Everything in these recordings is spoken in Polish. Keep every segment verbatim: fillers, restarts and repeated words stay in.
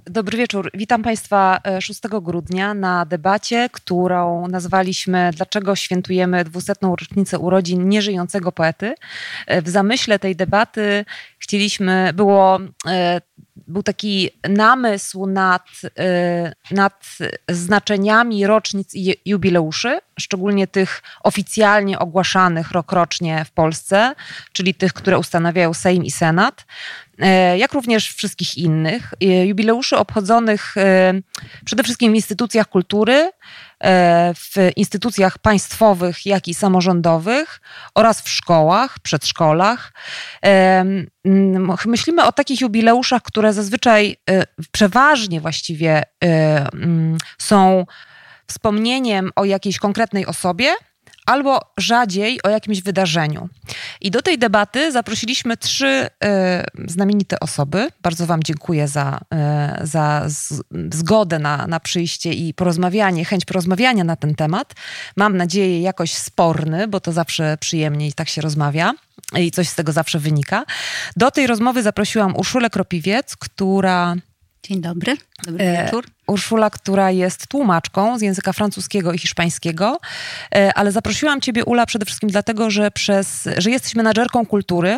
Dobry wieczór. Witam Państwa szóstego grudnia na debacie, którą nazwaliśmy "Dlaczego świętujemy dwusetną rocznicę urodzin nieżyjącego poety?". W zamyśle tej debaty chcieliśmy, było, był taki namysł nad, nad znaczeniami rocznic i jubileuszy, szczególnie tych oficjalnie ogłaszanych rokrocznie w Polsce, czyli tych, które ustanawiają Sejm i Senat, jak również wszystkich innych. Jubileuszy obchodzonych przede wszystkim w instytucjach kultury, w instytucjach państwowych, jak i samorządowych oraz w szkołach, przedszkolach. Myślimy o takich jubileuszach, które zazwyczaj przeważnie właściwie są wspomnieniem o jakiejś konkretnej osobie, albo rzadziej o jakimś wydarzeniu. I do tej debaty zaprosiliśmy trzy y, znamienite osoby. Bardzo wam dziękuję za, y, za z, zgodę na, na przyjście i porozmawianie, chęć porozmawiania na ten temat. Mam nadzieję jakoś sporny, bo to zawsze przyjemnie i tak się rozmawia i coś z tego zawsze wynika. Do tej rozmowy zaprosiłam Urszulę Kropiwiec, która... Dzień dobry, dobry wieczór. Urszula, która jest tłumaczką z języka francuskiego i hiszpańskiego, ale zaprosiłam ciebie, Ula, przede wszystkim dlatego, że, przez, że jesteś menadżerką kultury,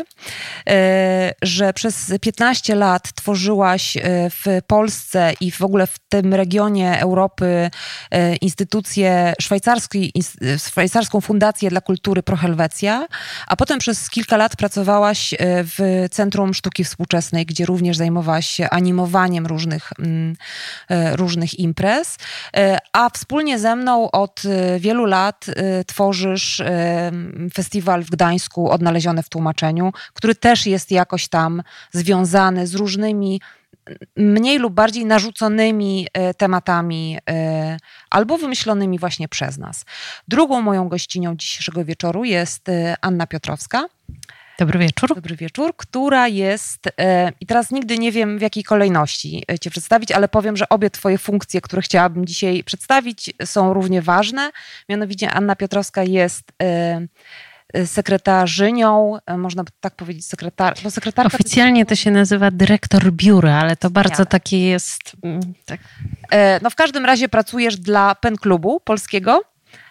że przez piętnaście lat tworzyłaś w Polsce i w ogóle w tym regionie Europy instytucję szwajcarską fundację dla kultury Pro Helvetia, a potem przez kilka lat pracowałaś w Centrum Sztuki Współczesnej, gdzie również zajmowałaś się animowaniem różnych różnych imprez, a wspólnie ze mną od wielu lat tworzysz festiwal w Gdańsku Odnalezione w tłumaczeniu, który też jest jakoś tam związany z różnymi mniej lub bardziej narzuconymi tematami albo wymyślonymi właśnie przez nas. Drugą moją gościnią dzisiejszego wieczoru jest Anna Piotrowska. Dobry wieczór. Dobry wieczór, która jest, e, i teraz nigdy nie wiem w jakiej kolejności cię przedstawić, ale powiem, że obie twoje funkcje, które chciałabym dzisiaj przedstawić, są równie ważne. Mianowicie Anna Piotrowska jest e, sekretarzynią, e, można tak powiedzieć, sekretar, bo sekretarka... Oficjalnie to się nazywa dyrektor biura, ale to bardzo Wspaniale. takie jest... Tak. E, no w każdym razie pracujesz dla Pen Klubu Polskiego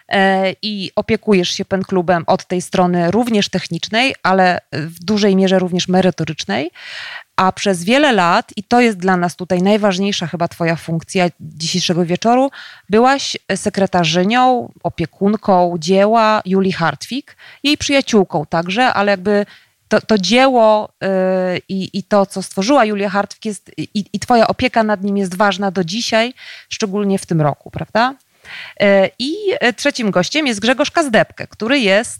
i opiekujesz się Pen Klubem od tej strony również technicznej, ale w dużej mierze również merytorycznej, a przez wiele lat, i to jest dla nas tutaj najważniejsza chyba twoja funkcja dzisiejszego wieczoru, byłaś sekretarzynią, opiekunką dzieła Julii Hartwig, jej przyjaciółką także, ale jakby to, to dzieło yy, i to, co stworzyła Julia Hartwig jest, i, i twoja opieka nad nim jest ważna do dzisiaj, szczególnie w tym roku, prawda? I trzecim gościem jest Grzegorz Kazdebke, który jest,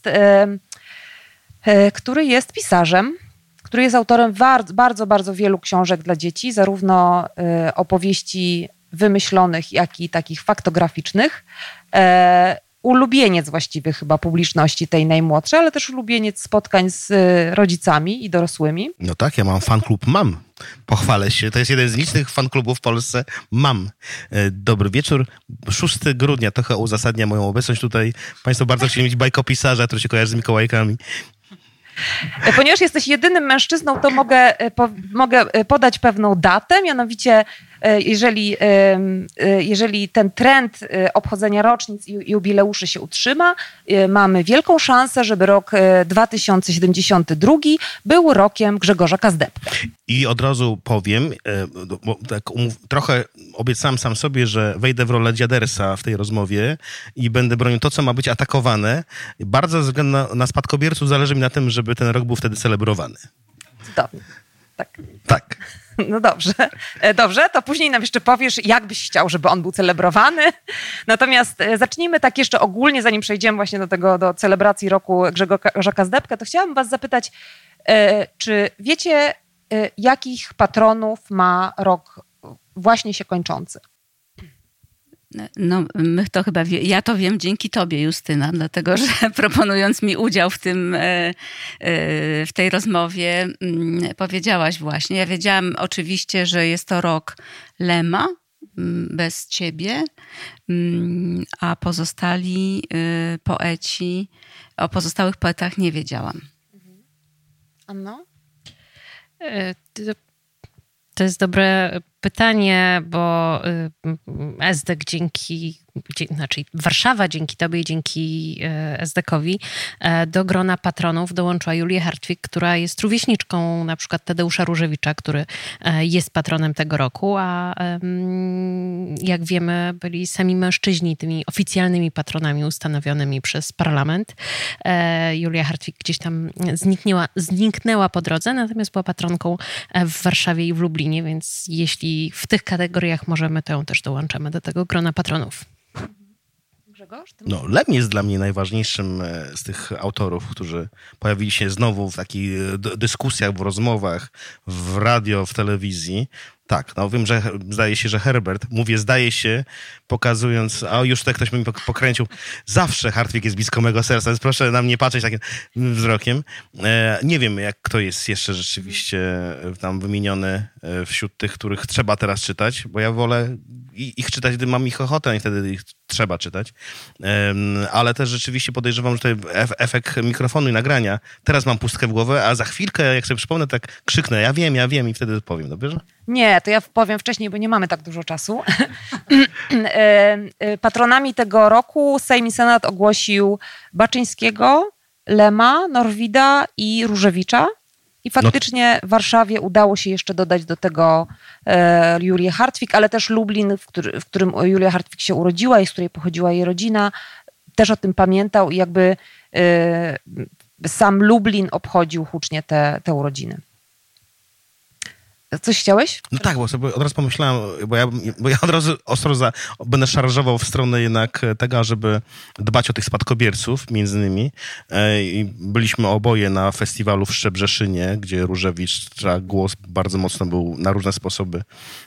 który jest pisarzem, który jest autorem bardzo, bardzo, bardzo wielu książek dla dzieci, zarówno opowieści wymyślonych, jak i takich faktograficznych. Ulubieniec właściwie chyba publiczności tej najmłodszej, ale też ulubieniec spotkań z rodzicami i dorosłymi. No tak, ja mam fanklub Mam. Pochwalę się. To jest jeden z licznych fanklubów w Polsce. Mam. Dobry wieczór. szóstego grudnia trochę uzasadnia moją obecność tutaj. Państwo bardzo chcieli mieć bajkopisarza, który się kojarzy z Mikołajkami. Ponieważ jesteś jedynym mężczyzną, to mogę, po, mogę podać pewną datę, mianowicie jeżeli, jeżeli ten trend obchodzenia rocznic i jubileuszy się utrzyma, mamy wielką szansę, żeby rok dwa tysiące siedemdziesiąty drugi był rokiem Grzegorza Kazdebka. I od razu powiem, bo tak umów, trochę obiecałem sam sobie, że wejdę w rolę dziadersa w tej rozmowie i będę bronił to, co ma być atakowane. Bardzo ze względu na, na spadkobierców zależy mi na tym, żeby ten rok był wtedy celebrowany. Dobrze. Tak. Tak. No dobrze, dobrze, to później nam jeszcze powiesz, jak byś chciał, żeby on był celebrowany. Natomiast zacznijmy tak jeszcze ogólnie, zanim przejdziemy właśnie do tego, do celebracji roku Grzegorza Kazdebka, to chciałabym was zapytać, czy wiecie, jakich patronów ma rok właśnie się kończący? No, my to chyba wie, ja to wiem dzięki tobie, Justyna, dlatego że proponując mi udział w tym, w tej rozmowie, powiedziałaś właśnie. Ja wiedziałam oczywiście, że jest to rok Lema, bez ciebie, a pozostali poeci, o pozostałych poetach nie wiedziałam. Anno? To jest dobre pytanie, bo ESDEK dzięki, znaczy Warszawa dzięki tobie i dzięki ESDEKowi do grona patronów dołączyła Julię Hartwig, która jest rówieśniczką na przykład Tadeusza Różewicza, który jest patronem tego roku, a jak wiemy byli sami mężczyźni tymi oficjalnymi patronami ustanowionymi przez parlament. Julia Hartwig gdzieś tam zniknęła, zniknęła po drodze, natomiast była patronką w Warszawie i w Lublinie, więc jeśli w tych kategoriach możemy, to ją też dołączamy do tego grona patronów. Grzegorz? Ty No, Lem jest dla mnie najważniejszym z tych autorów, którzy pojawili się znowu w takich dyskusjach, w rozmowach, w radio, w telewizji. Tak, no wiem, że zdaje się, że Herbert, mówię zdaje się, pokazując, a już tutaj ktoś mi pokręcił, zawsze Hartwig jest blisko mego serca, więc proszę na mnie patrzeć takim wzrokiem. E, nie wiem, jak kto jest jeszcze rzeczywiście tam wymieniony wśród tych, których trzeba teraz czytać, bo ja wolę ich czytać, gdy mam ich ochotę, i wtedy ich trzeba czytać. E, ale też rzeczywiście podejrzewam, że tutaj efekt mikrofonu i nagrania, teraz mam pustkę w głowę, a za chwilkę, jak sobie przypomnę, tak krzyknę, ja wiem, ja wiem i wtedy powiem, dobrze? Nie, to ja powiem wcześniej, bo nie mamy tak dużo czasu. Patronami tego roku Sejm i Senat ogłosił Baczyńskiego, Lema, Norwida i Różewicza. I faktycznie w Warszawie udało się jeszcze dodać do tego e, Julię Hartwig, ale też Lublin, w, który, w którym Julia Hartwig się urodziła i z której pochodziła jej rodzina, też o tym pamiętał i jakby e, sam Lublin obchodził hucznie te, te urodziny. Coś chciałeś? No tak, bo sobie od razu pomyślałem, bo ja, bo ja od razu ostro za, będę szarżował w stronę jednak tego, żeby dbać o tych spadkobierców między innymi. I byliśmy oboje na festiwalu w Szczebrzeszynie, gdzie Różewicza głos bardzo mocno był na różne sposoby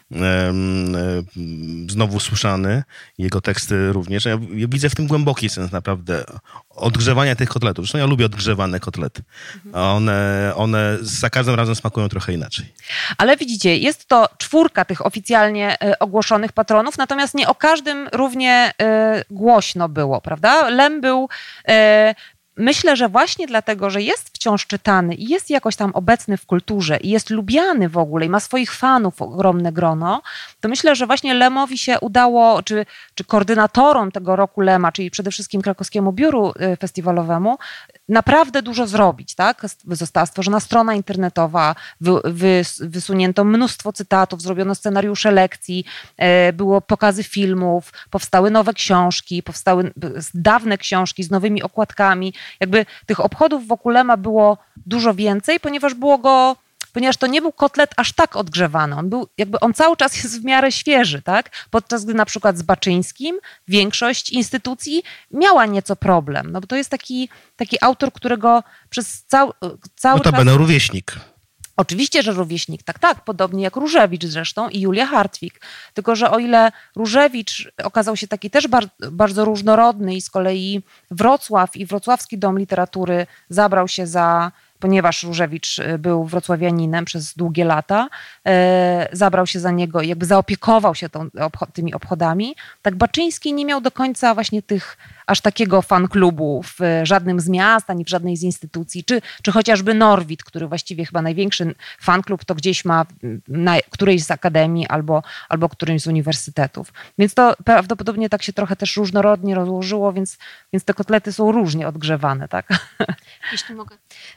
znowu słyszany. Jego teksty również. Ja widzę w tym głęboki sens naprawdę odgrzewania tych kotletów. Zresztą ja lubię odgrzewane kotlety. A one, one za każdym razem smakują trochę inaczej. Ale widzicie, jest to czwórka tych oficjalnie y, ogłoszonych patronów, natomiast nie o każdym równie y, głośno było, prawda? Lem był... Y, Myślę, że właśnie dlatego, że jest wciąż czytany i jest jakoś tam obecny w kulturze i jest lubiany w ogóle i ma swoich fanów ogromne grono, to myślę, że właśnie Lemowi się udało, czy, czy koordynatorom tego roku Lema, czyli przede wszystkim Krakowskiemu Biuru Festiwalowemu, naprawdę dużo zrobić, tak? Została stworzona strona internetowa, wy, wy, wysunięto mnóstwo cytatów, zrobiono scenariusze lekcji, było pokazy filmów, powstały nowe książki, powstały dawne książki z nowymi okładkami. Jakby tych obchodów wokół Lema było dużo więcej, ponieważ było go, ponieważ to nie był kotlet aż tak odgrzewany. On był, jakby on cały czas jest w miarę świeży, tak? Podczas gdy na przykład z Baczyńskim większość instytucji miała nieco problem. No bo to jest taki, taki autor, którego przez cał, cały no to czas... będę rówieśnik. Oczywiście, że rówieśnik, tak, tak, podobnie jak Różewicz zresztą i Julia Hartwig. Tylko że o ile Różewicz okazał się taki też bar- bardzo różnorodny i z kolei Wrocław i Wrocławski Dom Literatury zabrał się za, ponieważ Różewicz był wrocławianinem przez długie lata, e, zabrał się za niego i jakby zaopiekował się tą, obcho- tymi obchodami, tak Baczyński nie miał do końca właśnie tych aż takiego fanklubu w żadnym z miast, ani w żadnej z instytucji, czy, czy chociażby Norwid, który właściwie chyba największy fanklub to gdzieś ma na którejś z akademii albo, albo którymś z uniwersytetów. Więc to prawdopodobnie tak się trochę też różnorodnie rozłożyło, więc, więc te kotlety są różnie odgrzewane, tak? Jeśli mogę.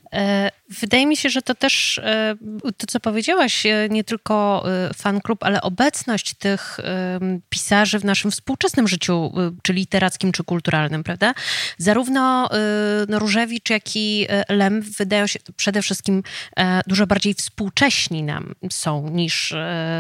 Wydaje mi się, że to też to, co powiedziałaś, nie tylko fanklub, ale obecność tych pisarzy w naszym współczesnym życiu, czy literackim, czy kulturalnym, prawda? Zarówno no, Różewicz, jak i Lem wydają się przede wszystkim dużo bardziej współcześni nam są niż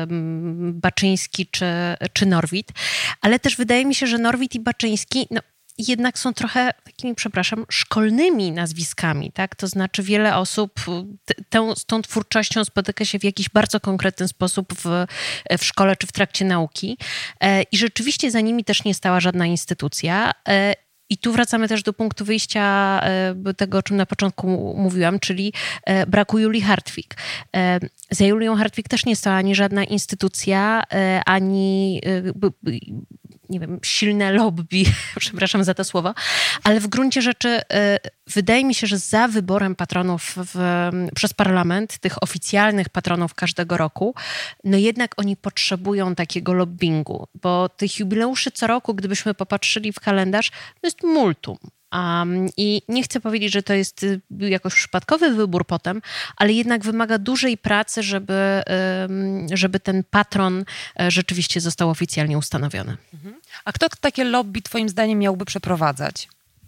Baczyński czy, czy Norwid, ale też wydaje mi się, że Norwid i Baczyński no, jednak są trochę takimi, przepraszam, szkolnymi nazwiskami, tak? To znaczy wiele osób t- tę, z tą twórczością spotyka się w jakiś bardzo konkretny sposób w, w szkole czy w trakcie nauki e, i rzeczywiście za nimi też nie stała żadna instytucja. E, I tu wracamy też do punktu wyjścia tego, o czym na początku mówiłam, czyli braku Julii Hartwig. Za Julią Hartwig też nie stała ani żadna instytucja, ani nie wiem, silne lobby, przepraszam za to słowo, ale w gruncie rzeczy wydaje mi się, że za wyborem patronów w, przez parlament, tych oficjalnych patronów każdego roku, no jednak oni potrzebują takiego lobbingu, bo tych jubileuszy co roku, gdybyśmy popatrzyli w kalendarz, to jest multum. Um, I nie chcę powiedzieć, że to jest jakoś przypadkowy wybór potem, ale jednak wymaga dużej pracy, żeby, um, żeby ten patron rzeczywiście został oficjalnie ustanowiony. Mhm. A kto takie lobby twoim zdaniem miałby przeprowadzać?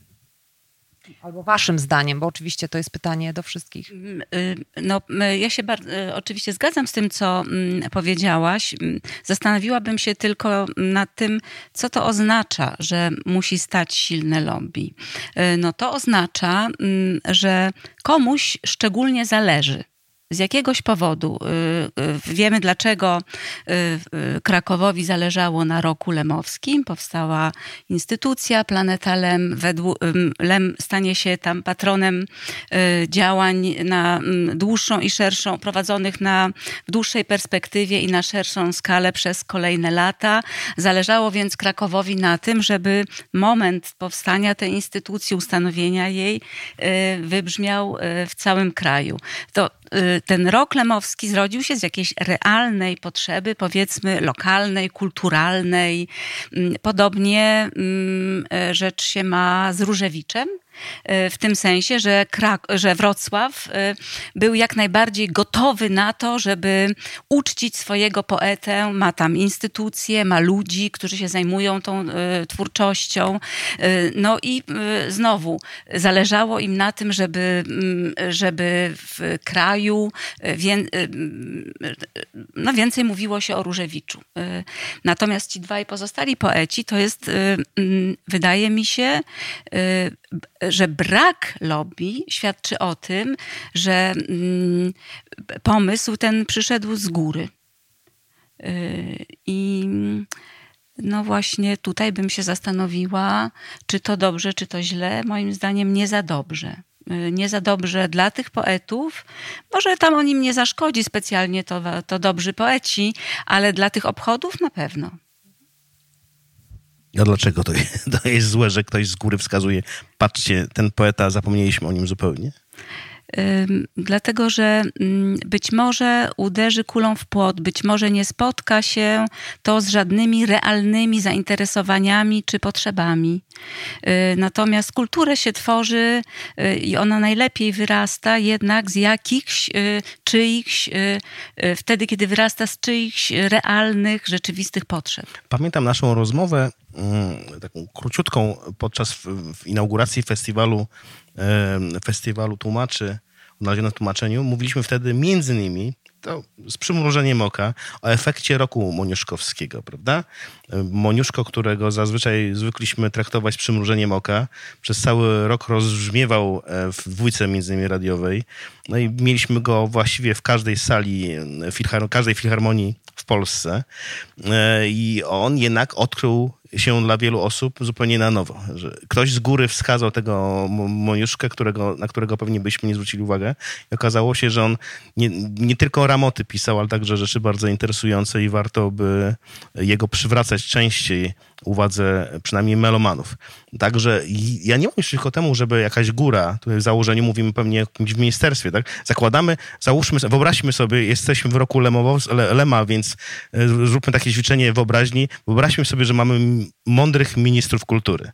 Albo waszym zdaniem, bo oczywiście to jest pytanie do wszystkich. No, ja się bardzo, oczywiście zgadzam z tym, co powiedziałaś. Zastanowiłabym się tylko nad tym, co to oznacza, że musi stać silne lobby. No to oznacza, że komuś szczególnie zależy. Z jakiegoś powodu, wiemy dlaczego Krakowowi zależało na Roku Lemowskim, powstała instytucja Planeta Lem, Lem stanie się tam patronem działań na dłuższą i szerszą, prowadzonych na, w dłuższej perspektywie i na szerszą skalę przez kolejne lata. Zależało więc Krakowowi na tym, żeby moment powstania tej instytucji, ustanowienia jej wybrzmiał w całym kraju. To ten Rok Lemowski zrodził się z jakiejś realnej potrzeby, powiedzmy lokalnej, kulturalnej. Podobnie rzecz się ma z Różewiczem. W tym sensie, że, Krak- że Wrocław był jak najbardziej gotowy na to, żeby uczcić swojego poetę. Ma tam instytucje, ma ludzi, którzy się zajmują tą twórczością. No i znowu zależało im na tym, żeby, żeby w kraju wię- no więcej mówiło się o Różewiczu. Natomiast ci dwaj pozostali poeci to jest, wydaje mi się, że brak lobby świadczy o tym, że pomysł ten przyszedł z góry. I no właśnie tutaj bym się zastanowiła, czy to dobrze, czy to źle. Moim zdaniem nie za dobrze. Nie za dobrze dla tych poetów. Może tam on im nie zaszkodzi specjalnie, to, to dobrzy poeci, ale dla tych obchodów na pewno. A dlaczego to jest, to jest złe, że ktoś z góry wskazuje, patrzcie, ten poeta, zapomnieliśmy o nim zupełnie? Dlatego, że być może uderzy kulą w płot, być może nie spotka się to z żadnymi realnymi zainteresowaniami czy potrzebami. Natomiast kulturę się tworzy i ona najlepiej wyrasta jednak z jakichś czyichś, wtedy kiedy wyrasta z czyichś realnych, rzeczywistych potrzeb. Pamiętam naszą rozmowę, taką króciutką, podczas w, w inauguracji festiwalu, festiwalu tłumaczy, odnalezionych w tłumaczeniu. Mówiliśmy wtedy między innymi, to z przymrużeniem oka, o efekcie roku moniuszkowskiego, prawda? Moniuszko, którego zazwyczaj zwykliśmy traktować z przymrużeniem oka, przez cały rok rozbrzmiewał w dwójce między innymi radiowej. No i mieliśmy go właściwie w każdej sali, filhar- każdej filharmonii w Polsce. I on jednak odkrył się dla wielu osób zupełnie na nowo. Że ktoś z góry wskazał tego Moniuszkę, którego, na którego pewnie byśmy nie zwrócili uwagę. I okazało się, że on nie, nie tylko ramoty pisał, ale także rzeczy bardzo interesujące i warto by jego przywracać częściej uwadze przynajmniej melomanów. Także ja nie mam nic przeciwko temu, żeby jakaś góra, tutaj w założeniu mówimy pewnie o jakimś w ministerstwie, tak? Zakładamy, załóżmy, wyobraźmy sobie, jesteśmy w roku Lemowo, Lema, więc zróbmy takie ćwiczenie wyobraźni. Wyobraźmy sobie, że mamy mądrych ministrów kultury.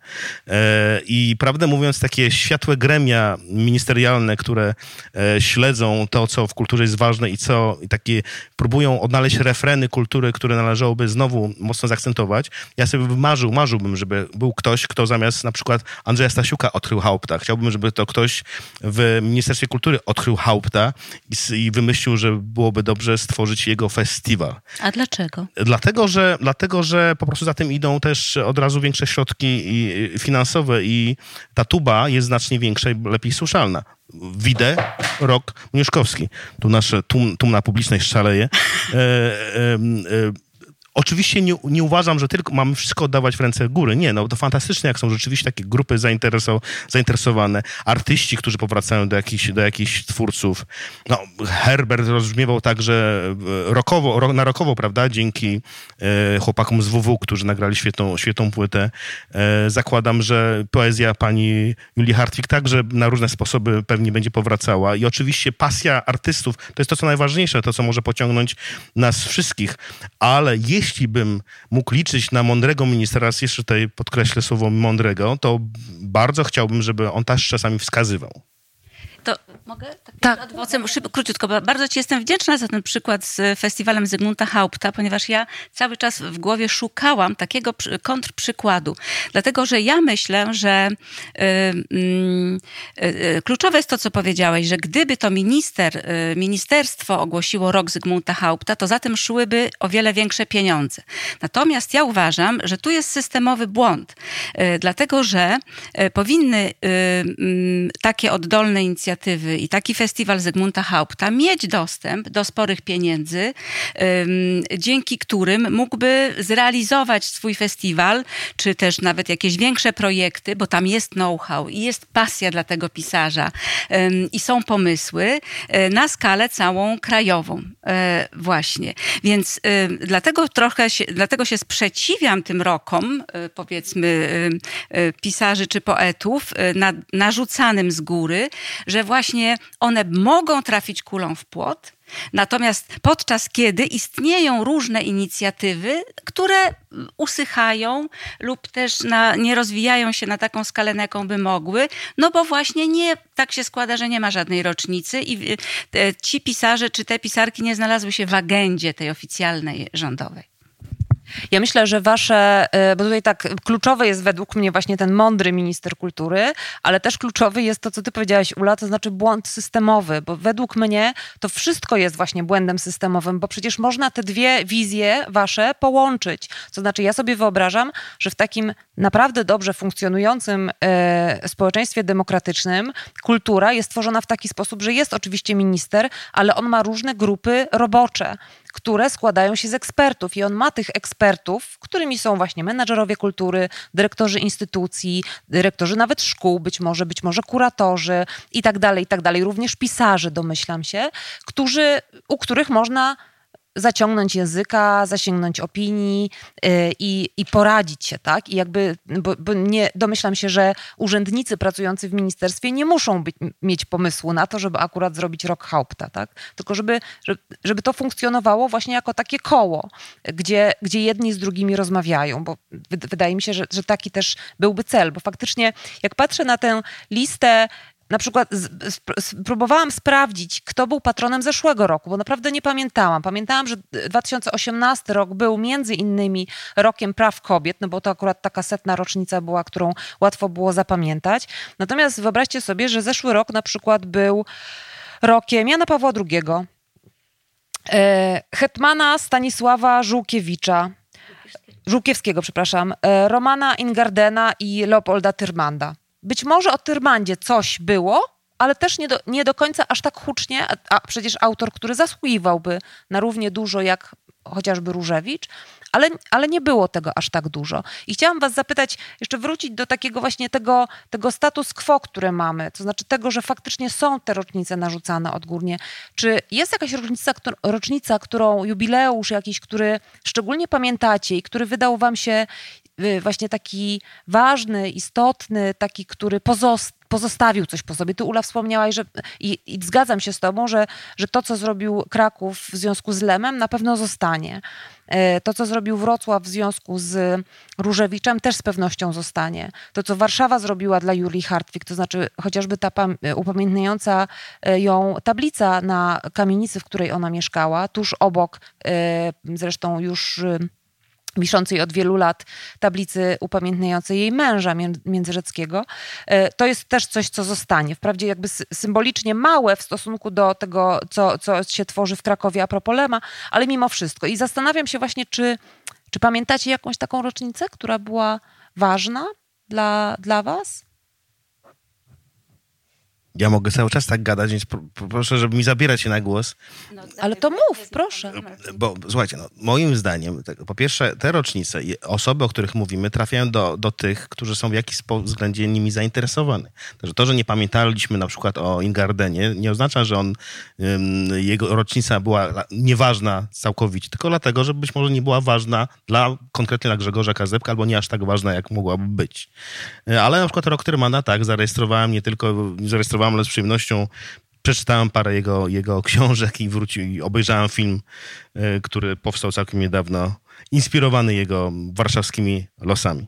I prawdę mówiąc, takie światłe gremia ministerialne, które śledzą to, co w kulturze jest ważne i co i takie próbują odnaleźć refreny kultury, które należałoby znowu mocno zaakcentować. Ja sobie marzył, marzyłbym, żeby był ktoś, kto zamiast na przykład Andrzeja Stasiuka odkrył Haupta. Chciałbym, żeby to ktoś w Ministerstwie Kultury odkrył Haupta i, i wymyślił, że byłoby dobrze stworzyć jego festiwal. A dlaczego? Dlatego, że, dlatego, że po prostu za tym idą też od razu większe środki finansowe i ta tuba jest znacznie większa i lepiej słyszalna. Widzę rok Moniuszkowski. Tu nasza tum, tumna publiczność szaleje. E, e, e, Oczywiście nie, nie uważam, że tylko mamy wszystko oddawać w ręce góry. Nie, no to fantastycznie, jak są rzeczywiście takie grupy zaintereso- zainteresowane, artyści, którzy powracają do jakichś, do jakichś twórców. No, Herbert rozbrzmiewał także rockowo, ro, na rockowo, prawda, dzięki e, chłopakom z W W, którzy nagrali świetną, świetną płytę. E, zakładam, że poezja pani Julii Hartwig także na różne sposoby pewnie będzie powracała. I oczywiście pasja artystów to jest to, co najważniejsze, to, co może pociągnąć nas wszystkich. Ale jeśli bym mógł liczyć na mądrego ministra, raz jeszcze tutaj podkreślę słowo mądrego, to bardzo chciałbym, żeby on też czasami wskazywał. To mogę? Tak, tak. Adwocem, szybko, króciutko, bo bardzo ci jestem wdzięczna za ten przykład z festiwalem Zygmunta Haupta, ponieważ ja cały czas w głowie szukałam takiego kontrprzykładu. Dlatego, że ja myślę, że y, y, y, kluczowe jest to, co powiedziałeś, że gdyby to minister, y, ministerstwo ogłosiło rok Zygmunta Haupta, to za tym szłyby o wiele większe pieniądze. Natomiast ja uważam, że tu jest systemowy błąd, y, dlatego, że y, powinny y, y, takie oddolne inicjatywy i taki festiwal Zygmunta Haupta mieć dostęp do sporych pieniędzy, ym, dzięki którym mógłby zrealizować swój festiwal, czy też nawet jakieś większe projekty, bo tam jest know-how i jest pasja dla tego pisarza ym, i są pomysły y, na skalę całą krajową y, właśnie. Więc y, dlatego trochę się, dlatego się sprzeciwiam tym rokom, y, powiedzmy, y, y, pisarzy czy poetów y, na, narzucanym z góry, że właśnie one mogą trafić kulą w płot, natomiast podczas kiedy istnieją różne inicjatywy, które usychają lub też na, nie rozwijają się na taką skalę, na jaką by mogły, no bo właśnie nie, tak się składa, że nie ma żadnej rocznicy i te, ci pisarze czy te pisarki nie znalazły się w agendzie tej oficjalnej rządowej. Ja myślę, że wasze, bo tutaj tak kluczowy jest według mnie właśnie ten mądry minister kultury, ale też kluczowy jest to, co ty powiedziałaś, Ula, to znaczy błąd systemowy, bo według mnie to wszystko jest właśnie błędem systemowym, bo przecież można te dwie wizje wasze połączyć. To znaczy ja sobie wyobrażam, że w takim naprawdę dobrze funkcjonującym e, społeczeństwie demokratycznym kultura jest tworzona w taki sposób, że jest oczywiście minister, ale on ma różne grupy robocze, które składają się z ekspertów i on ma tych ekspertów, którymi są właśnie menadżerowie kultury, dyrektorzy instytucji, dyrektorzy nawet szkół, być może, być może kuratorzy i tak dalej, i tak dalej. Również pisarze, domyślam się, którzy, u których można zaciągnąć języka, zasięgnąć opinii yy, i, i poradzić się, tak? I jakby, bo, bo nie, domyślam się, że urzędnicy pracujący w ministerstwie nie muszą być, mieć pomysłu na to, żeby akurat zrobić rok Haupta, tak? Tylko żeby, żeby, żeby to funkcjonowało właśnie jako takie koło, gdzie, gdzie jedni z drugimi rozmawiają, bo w, wydaje mi się, że, że taki też byłby cel, bo faktycznie jak patrzę na tę listę, na przykład próbowałam sprawdzić, kto był patronem zeszłego roku, bo naprawdę nie pamiętałam. Pamiętałam, że dwa tysiące osiemnasty rok był między innymi rokiem praw kobiet, no bo to akurat taka setna rocznica była, którą łatwo było zapamiętać. Natomiast wyobraźcie sobie, że zeszły rok na przykład był rokiem Jana Pawła drugiego, hetmana Stanisława Żółkiewicza, Żółkiewskiego, przepraszam, Romana Ingardena i Leopolda Tyrmanda. Być może o Tyrmandzie coś było, ale też nie do, nie do końca aż tak hucznie, a, a przecież autor, który zasługiwałby na równie dużo jak chociażby Różewicz, ale, ale nie było tego aż tak dużo. I chciałam was zapytać, jeszcze wrócić do takiego właśnie tego, tego status quo, które mamy, to znaczy tego, że faktycznie są te rocznice narzucane odgórnie. Czy jest jakaś rocznica, rocznica, którą, jubileusz jakiś, który szczególnie pamiętacie i który wydał wam się właśnie taki ważny, istotny, taki, który pozost, pozostawił coś po sobie. Ty, Ula, wspomniałaś, że i, i zgadzam się z tobą, że, że to, co zrobił Kraków w związku z Lemem, na pewno zostanie. To, co zrobił Wrocław w związku z Różewiczem, też z pewnością zostanie. To, co Warszawa zrobiła dla Julii Hartwig, to znaczy chociażby ta upamiętniająca ją tablica na kamienicy, w której ona mieszkała, tuż obok, zresztą już wiszącej od wielu lat tablicy upamiętniającej jej męża Międzyrzeckiego, to jest też coś, co zostanie. Wprawdzie jakby symbolicznie małe w stosunku do tego, co, co się tworzy w Krakowie a propos Lema, ale mimo wszystko. I zastanawiam się właśnie, czy, czy pamiętacie jakąś taką rocznicę, która była ważna dla, dla was? Ja mogę cały czas tak gadać, więc proszę, żeby mi zabierać się na głos. No, ale to mów, proszę. Bo słuchajcie, no, moim zdaniem, po pierwsze, te rocznice, osoby, o których mówimy, trafiają do, do tych, którzy są w jakiś względzie nimi zainteresowani. Także to, że nie pamiętaliśmy na przykład o Ingardenie, nie oznacza, że on, jego rocznica była nieważna całkowicie, tylko dlatego, że być może nie była ważna dla konkretnie dla Grzegorza Kazebka, albo nie aż tak ważna, jak mogłaby być. Ale na przykład rok Tyrmana, tak, zarejestrowałem nie tylko, zarejestrowałem, ale z przyjemnością przeczytałem parę jego, jego książek i wrócił, i obejrzałem film, y, który powstał całkiem niedawno, inspirowany jego warszawskimi losami.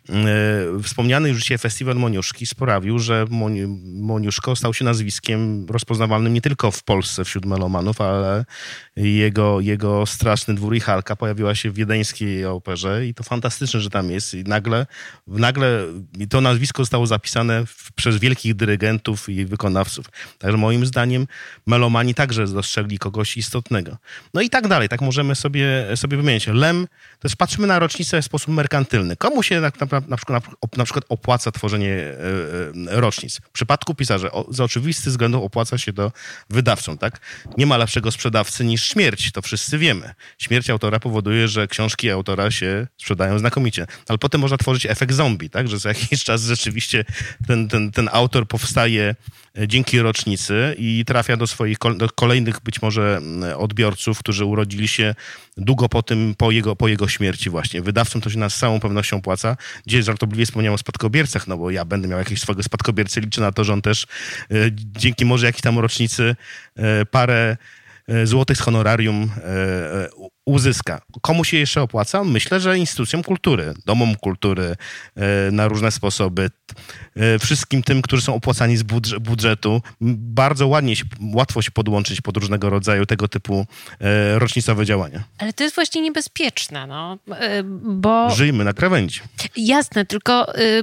Y, wspomniany już dzisiaj festiwal Moniuszki sprawił, że Moni, Moniuszko stał się nazwiskiem rozpoznawalnym nie tylko w Polsce wśród melomanów, ale jego, jego Straszny Dwór i Halka pojawiła się w wiedeńskiej operze i to fantastyczne, że tam jest. I nagle, nagle to nazwisko zostało zapisane w, przez wielkich dyrygentów i wykonawców. Także moim zdaniem melomani także dostrzegli kogoś istotnego. No i tak dalej, tak możemy sobie, sobie wymienić. Lem, też patrzymy na rocznicę w sposób merkantylny. Komu się na, na, na, przykład, na przykład opłaca tworzenie e, e, rocznic? W przypadku pisarzy o, z oczywistych względów opłaca się to wydawcom, tak? Nie ma lepszego sprzedawcy niż śmierć, to wszyscy wiemy. Śmierć autora powoduje, że książki autora się sprzedają znakomicie. Ale potem można tworzyć efekt zombie, tak? Że za jakiś czas rzeczywiście ten, ten, ten autor powstaje dzięki rocznicy i trafia do swoich do kolejnych być może odbiorców, którzy urodzili się długo po tym, po jego, po jego śmierci właśnie. Wydawcom to się nas z całą pewnością opłaca. Dzisiaj żartobliwie wspomniałem o spadkobiercach, no bo ja będę miał jakiegoś swojego spadkobiercę, liczę na to, że on też e, dzięki może jakiejś tam rocznicy e, parę e, złotych z honorarium e, uzyska. Komu się jeszcze opłaca? Myślę, że instytucjom kultury, domom kultury e, na różne sposoby, e, wszystkim tym, którzy są opłacani z budż- budżetu. Bardzo ładnie się, łatwo się podłączyć pod różnego rodzaju tego typu e, rocznicowe działania. Ale to jest właśnie niebezpieczne, no, bo... Żyjmy na krawędzi. Jasne, tylko... Y-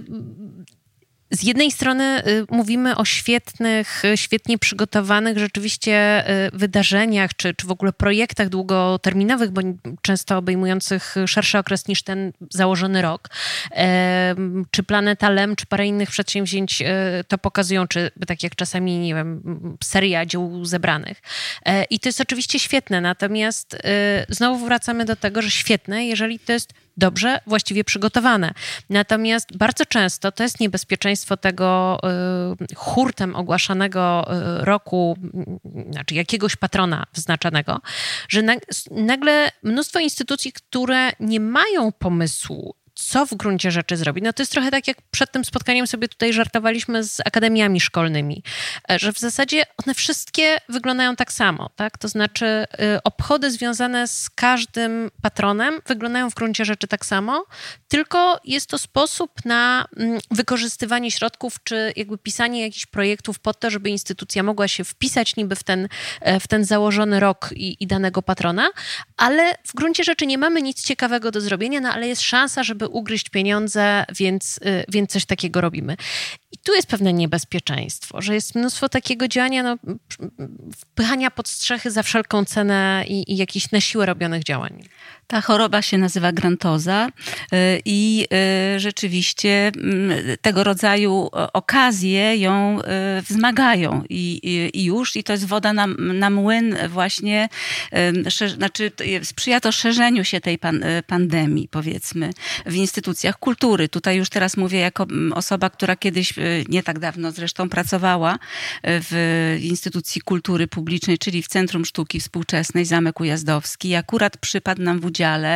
Z jednej strony y, mówimy o świetnych, świetnie przygotowanych rzeczywiście y, wydarzeniach, czy, czy w ogóle projektach długoterminowych, bo często obejmujących szerszy okres niż ten założony rok. Y, czy Planeta Lem, czy parę innych przedsięwzięć y, to pokazują, czy tak jak czasami, nie wiem, seria dzieł zebranych. Y, I to jest oczywiście świetne, natomiast y, znowu wracamy do tego, że świetne, jeżeli to jest dobrze, właściwie przygotowane. Natomiast bardzo często to jest niebezpieczeństwo tego y, hurtem ogłaszanego y, roku, y, znaczy jakiegoś patrona wyznaczanego, że nag, nagle mnóstwo instytucji, które nie mają pomysłu, co w gruncie rzeczy zrobić. No to jest trochę tak, jak przed tym spotkaniem sobie tutaj żartowaliśmy z akademiami szkolnymi, że w zasadzie one wszystkie wyglądają tak samo, tak? To znaczy y, obchody związane z każdym patronem wyglądają w gruncie rzeczy tak samo, tylko jest to sposób na mm, wykorzystywanie środków, czy jakby pisanie jakichś projektów po to, żeby instytucja mogła się wpisać niby w ten, w ten założony rok i, i danego patrona, ale w gruncie rzeczy nie mamy nic ciekawego do zrobienia, no ale jest szansa, żeby ugryźć pieniądze, więc, więc coś takiego robimy. I tu jest pewne niebezpieczeństwo, że jest mnóstwo takiego działania, no, wpychania pod strzechy za wszelką cenę i, i jakichś na siłę robionych działań. Ta choroba się nazywa grantoza i rzeczywiście tego rodzaju okazje ją wzmagają i, i, i już, i to jest woda na, na młyn właśnie, znaczy sprzyja to szerzeniu się tej pan, pandemii, powiedzmy, w instytucjach kultury. Tutaj już teraz mówię jako osoba, która kiedyś, nie tak dawno zresztą, pracowała w instytucji kultury publicznej, czyli w Centrum Sztuki Współczesnej Zamek Ujazdowski. I akurat przypadł nam w udziale,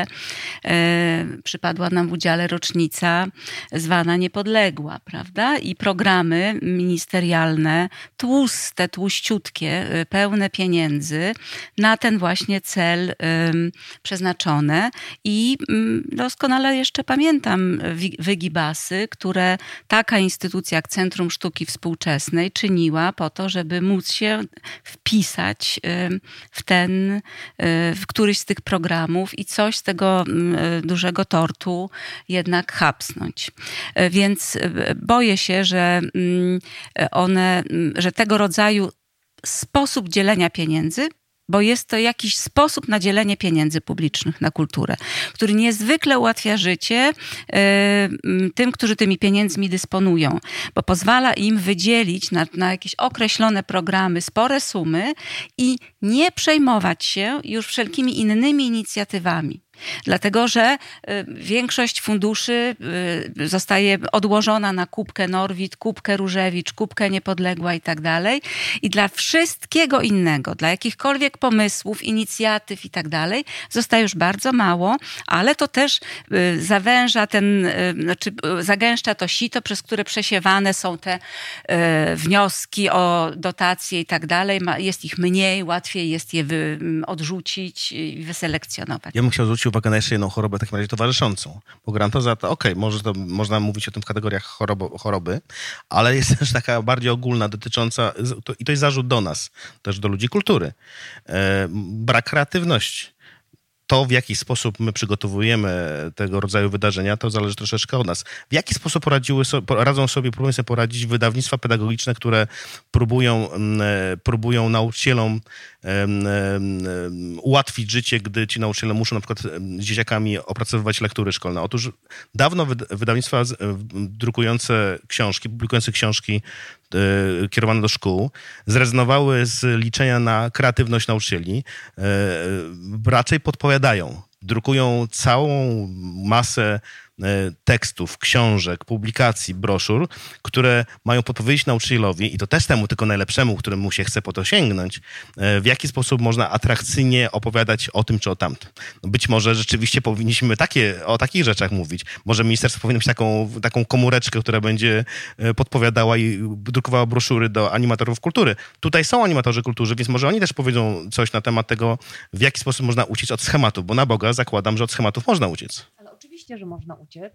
e, przypadła nam w udziale rocznica zwana Niepodległa, prawda? I programy ministerialne, tłuste, tłuściutkie, pełne pieniędzy na ten właśnie cel e, przeznaczone. I m, doskonale jeszcze pamiętam wygibasy, które taka instytucja jak Centrum Sztuki Współczesnej czyniła po to, żeby móc się wpisać e, w ten, e, w któryś z tych programów i coś z tego dużego tortu jednak chapsnąć. Więc boję się, że one, że tego rodzaju sposób dzielenia pieniędzy bo jest to jakiś sposób na dzielenie pieniędzy publicznych na kulturę, który niezwykle ułatwia życie y, tym, którzy tymi pieniędzmi dysponują, bo pozwala im wydzielić na, na jakieś określone programy spore sumy i nie przejmować się już wszelkimi innymi inicjatywami. Dlatego, że większość funduszy zostaje odłożona na kubkę Norwid, kubkę Różewicz, kubkę Niepodległa i tak dalej. I dla wszystkiego innego, dla jakichkolwiek pomysłów, inicjatyw i tak dalej, zostaje już bardzo mało, ale to też zawęża ten, znaczy zagęszcza to sito, przez które przesiewane są te wnioski o dotacje i tak dalej. Jest ich mniej, łatwiej jest je wy, odrzucić i wyselekcjonować. Ja bym chciał zwrócić uwagę na jeszcze jedną chorobę, w takim razie towarzyszącą. Bo grantoza to okej, okay, może to można mówić o tym w kategoriach chorobo, choroby, ale jest też taka bardziej ogólna, dotycząca, to, i to jest zarzut do nas, też do ludzi kultury. E, brak kreatywności. To, w jaki sposób my przygotowujemy tego rodzaju wydarzenia, to zależy troszeczkę od nas. W jaki sposób poradziły so, radzą sobie, próbują sobie poradzić wydawnictwa pedagogiczne, które próbują, próbują nauczycielom ułatwić życie, gdy ci nauczyciele muszą na przykład z dzieciakami opracowywać lektury szkolne. Otóż dawno wydawnictwa drukujące książki, publikujące książki kierowane do szkół, zrezygnowały z liczenia na kreatywność nauczycieli, raczej podpowiadają. Drukują całą masę tekstów, książek, publikacji, broszur, które mają podpowiedzieć nauczycielowi, i to też temu tylko najlepszemu, któremu się chce po to sięgnąć, w jaki sposób można atrakcyjnie opowiadać o tym czy o tamtym. Być może rzeczywiście powinniśmy takie, o takich rzeczach mówić. Może ministerstwo powinno mieć taką, taką komóreczkę, która będzie podpowiadała i drukowała broszury do animatorów kultury. Tutaj są animatorzy kultury, więc może oni też powiedzą coś na temat tego, w jaki sposób można uciec od schematów, bo na Boga zakładam, że od schematów można uciec. Oczywiście, że można uciec.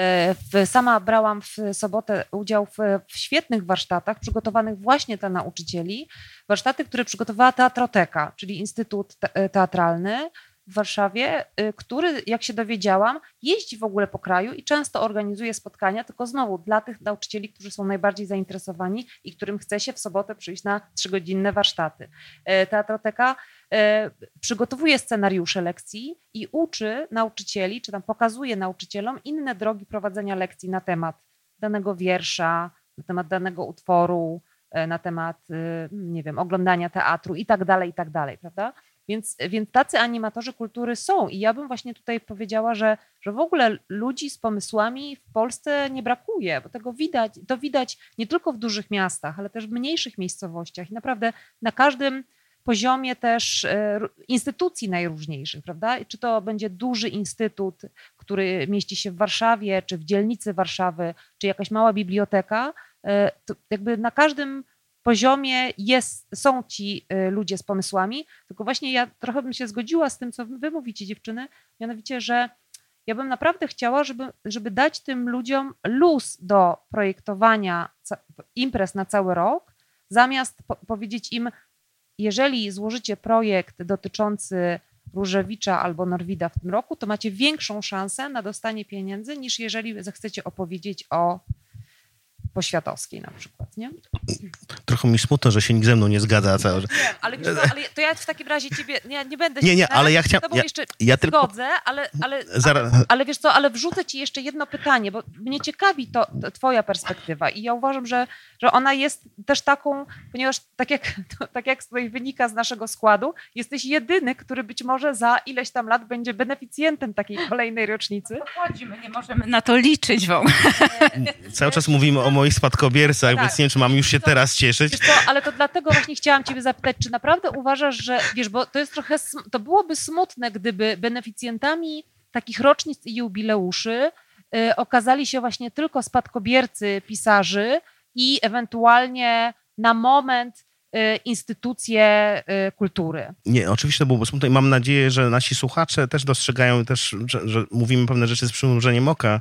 Sama brałam w sobotę udział w, w świetnych warsztatach przygotowanych właśnie dla nauczycieli. Warsztaty, które przygotowała Teatroteka, czyli Instytut Teatralny w Warszawie, który, jak się dowiedziałam, jeździ w ogóle po kraju i często organizuje spotkania, tylko znowu dla tych nauczycieli, którzy są najbardziej zainteresowani i którym chce się w sobotę przyjść na trzygodzinne warsztaty. Teatroteka przygotowuje scenariusze lekcji i uczy nauczycieli, czy tam pokazuje nauczycielom inne drogi prowadzenia lekcji na temat danego wiersza, na temat danego utworu, na temat, nie wiem, oglądania teatru i tak dalej, i tak dalej, prawda? Więc, więc tacy animatorzy kultury są i ja bym właśnie tutaj powiedziała, że, że w ogóle ludzi z pomysłami w Polsce nie brakuje, bo tego widać, to widać nie tylko w dużych miastach, ale też w mniejszych miejscowościach i naprawdę na każdym poziomie też instytucji najróżniejszych, prawda? Czy to będzie duży instytut, który mieści się w Warszawie, czy w dzielnicy Warszawy, czy jakaś mała biblioteka, to jakby na każdym poziomie jest, są ci ludzie z pomysłami, tylko właśnie ja trochę bym się zgodziła z tym, co wy mówicie, dziewczyny, mianowicie, że ja bym naprawdę chciała, żeby, żeby dać tym ludziom luz do projektowania imprez na cały rok, zamiast po- powiedzieć im, jeżeli złożycie projekt dotyczący Różewicza albo Norwida w tym roku, to macie większą szansę na dostanie pieniędzy, niż jeżeli zechcecie opowiedzieć o Poświatowskiej na przykład, nie? Trochę mi smutno, że się nikt ze mną nie zgadza. Cały... Wiem, ale, wiesz co, ale to ja w takim razie ciebie, nie, nie będę Nie, nie, się ale ja chciałam... z tobą Ja, jeszcze ja tylko... zgodzę, ale, ale, Zaraz... ale, ale wiesz co, ale wrzucę ci jeszcze jedno pytanie, bo mnie ciekawi to, to twoja perspektywa i ja uważam, że, że ona jest też taką, ponieważ tak jak, to, tak jak tutaj wynika z naszego składu, jesteś jedyny, który być może za ileś tam lat będzie beneficjentem takiej kolejnej rocznicy. Pochodzimy, nie możemy na to liczyć w ogóle. Cały czas mówimy o moich spadkobiercach, tak, więc nie wiem, czy mam już się to, teraz cieszyć. Wiesz co, ale to dlatego właśnie chciałam ciebie zapytać, czy naprawdę uważasz, że, wiesz, bo to jest trochę, to byłoby smutne, gdyby beneficjentami takich rocznic i jubileuszy y, okazali się właśnie tylko spadkobiercy pisarzy i ewentualnie na moment y, instytucje y, kultury. Nie, oczywiście to byłoby smutne i mam nadzieję, że nasi słuchacze też dostrzegają, też, że, że mówimy pewne rzeczy z przymrużeniem oka.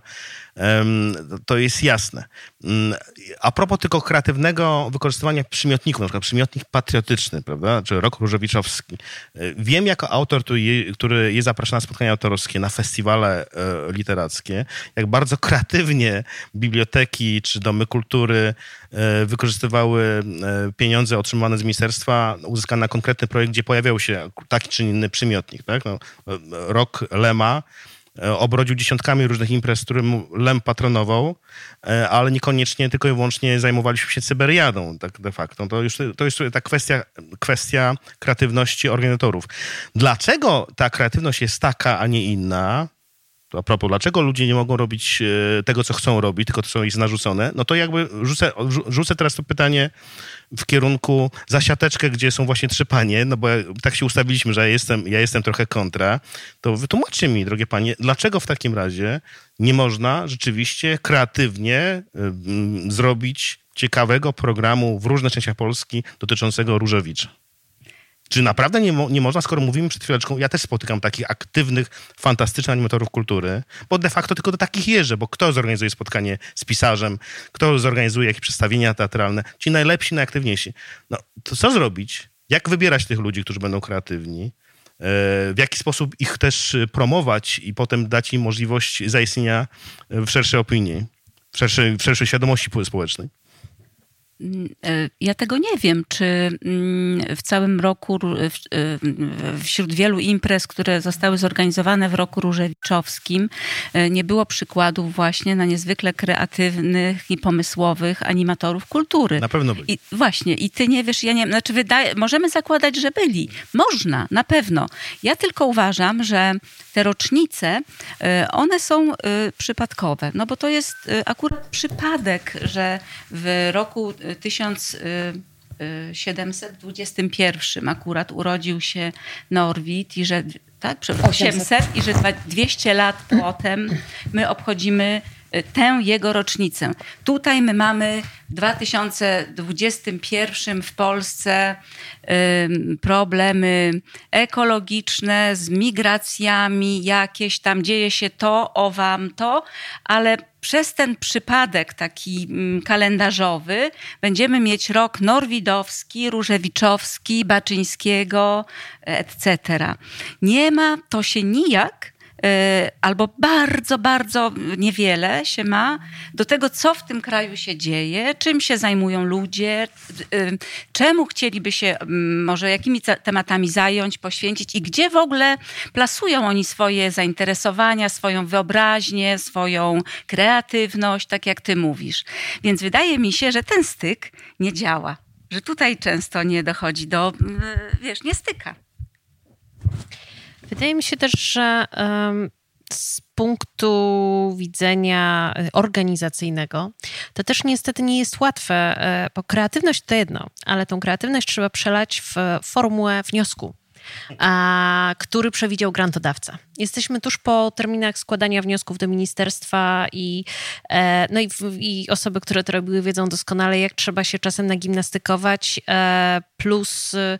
To jest jasne. A propos tylko kreatywnego wykorzystywania przymiotników, na przykład przymiotnik patriotyczny, prawda, czy rok różewiczowski. Wiem jako autor, który jest zapraszany na spotkania autorskie, na festiwale literackie, jak bardzo kreatywnie biblioteki czy domy kultury wykorzystywały pieniądze otrzymane otrzymywane z ministerstwa, uzyskane na konkretny projekt, gdzie pojawiał się taki czy inny przymiotnik. Tak? No, rok Lema obrodził dziesiątkami różnych imprez, którym Lem patronował, ale niekoniecznie tylko i wyłącznie zajmowaliśmy się cyberiadą, tak de facto. To już to jest ta kwestia, kwestia kreatywności organizatorów. Dlaczego ta kreatywność jest taka, a nie inna? A propos, dlaczego ludzie nie mogą robić tego, co chcą robić, tylko to, co jest narzucone? No to jakby rzucę, rzucę teraz to pytanie w kierunku za siateczkę, gdzie są właśnie trzy panie, no bo tak się ustawiliśmy, że ja jestem, ja jestem trochę kontra. To wytłumaczcie mi, drogie panie, dlaczego w takim razie nie można rzeczywiście kreatywnie y, zrobić ciekawego programu w różnych częściach Polski dotyczącego Różewicza? Czy naprawdę nie, mo- nie można, skoro mówimy przed chwileczką, ja też spotykam takich aktywnych, fantastycznych animatorów kultury, bo de facto tylko do takich jeżdżę, bo kto zorganizuje spotkanie z pisarzem, kto zorganizuje jakieś przedstawienia teatralne, ci najlepsi, najaktywniejsi. No to co zrobić? Jak wybierać tych ludzi, którzy będą kreatywni? W jaki sposób ich też promować i potem dać im możliwość zaistnienia w szerszej opinii, w szerszej, w szerszej świadomości społecznej? Ja tego nie wiem, czy w całym roku, wśród wielu imprez, które zostały zorganizowane w roku różewiczowskim, nie było przykładów właśnie na niezwykle kreatywnych i pomysłowych animatorów kultury. Na pewno byli. I właśnie, i ty nie wiesz, ja nie znaczy wydaje, możemy zakładać, że byli. Można, na pewno. Ja tylko uważam, że te rocznice, one są przypadkowe, no bo to jest akurat przypadek, że w roku tysiąc siedemset dwudziestym pierwszym akurat urodził się Norwid i że tak, osiemset i że dwieście lat potem my obchodzimy tę jego rocznicę. Tutaj my mamy w dwa tysiące dwudziestym pierwszym w Polsce y, problemy ekologiczne z migracjami, jakieś tam dzieje się to, owam to, ale przez ten przypadek taki mm, kalendarzowy będziemy mieć rok norwidowski, różewiczowski, Baczyńskiego, et cetera. Nie ma to się nijak albo bardzo, bardzo niewiele się ma do tego, co w tym kraju się dzieje, czym się zajmują ludzie, czemu chcieliby się może jakimi tematami zająć, poświęcić i gdzie w ogóle plasują oni swoje zainteresowania, swoją wyobraźnię, swoją kreatywność, tak jak ty mówisz. Więc wydaje mi się, że ten styk nie działa, że tutaj często nie dochodzi do, wiesz, nie styka. Wydaje mi się też, że um, z punktu widzenia organizacyjnego to też niestety nie jest łatwe, bo kreatywność to jedno, ale tą kreatywność trzeba przelać w formułę wniosku, a, który przewidział grantodawca. Jesteśmy tuż po terminach składania wniosków do ministerstwa i, e, no i, i osoby, które to robiły, wiedzą doskonale, jak trzeba się czasem nagimnastykować, e, plus e,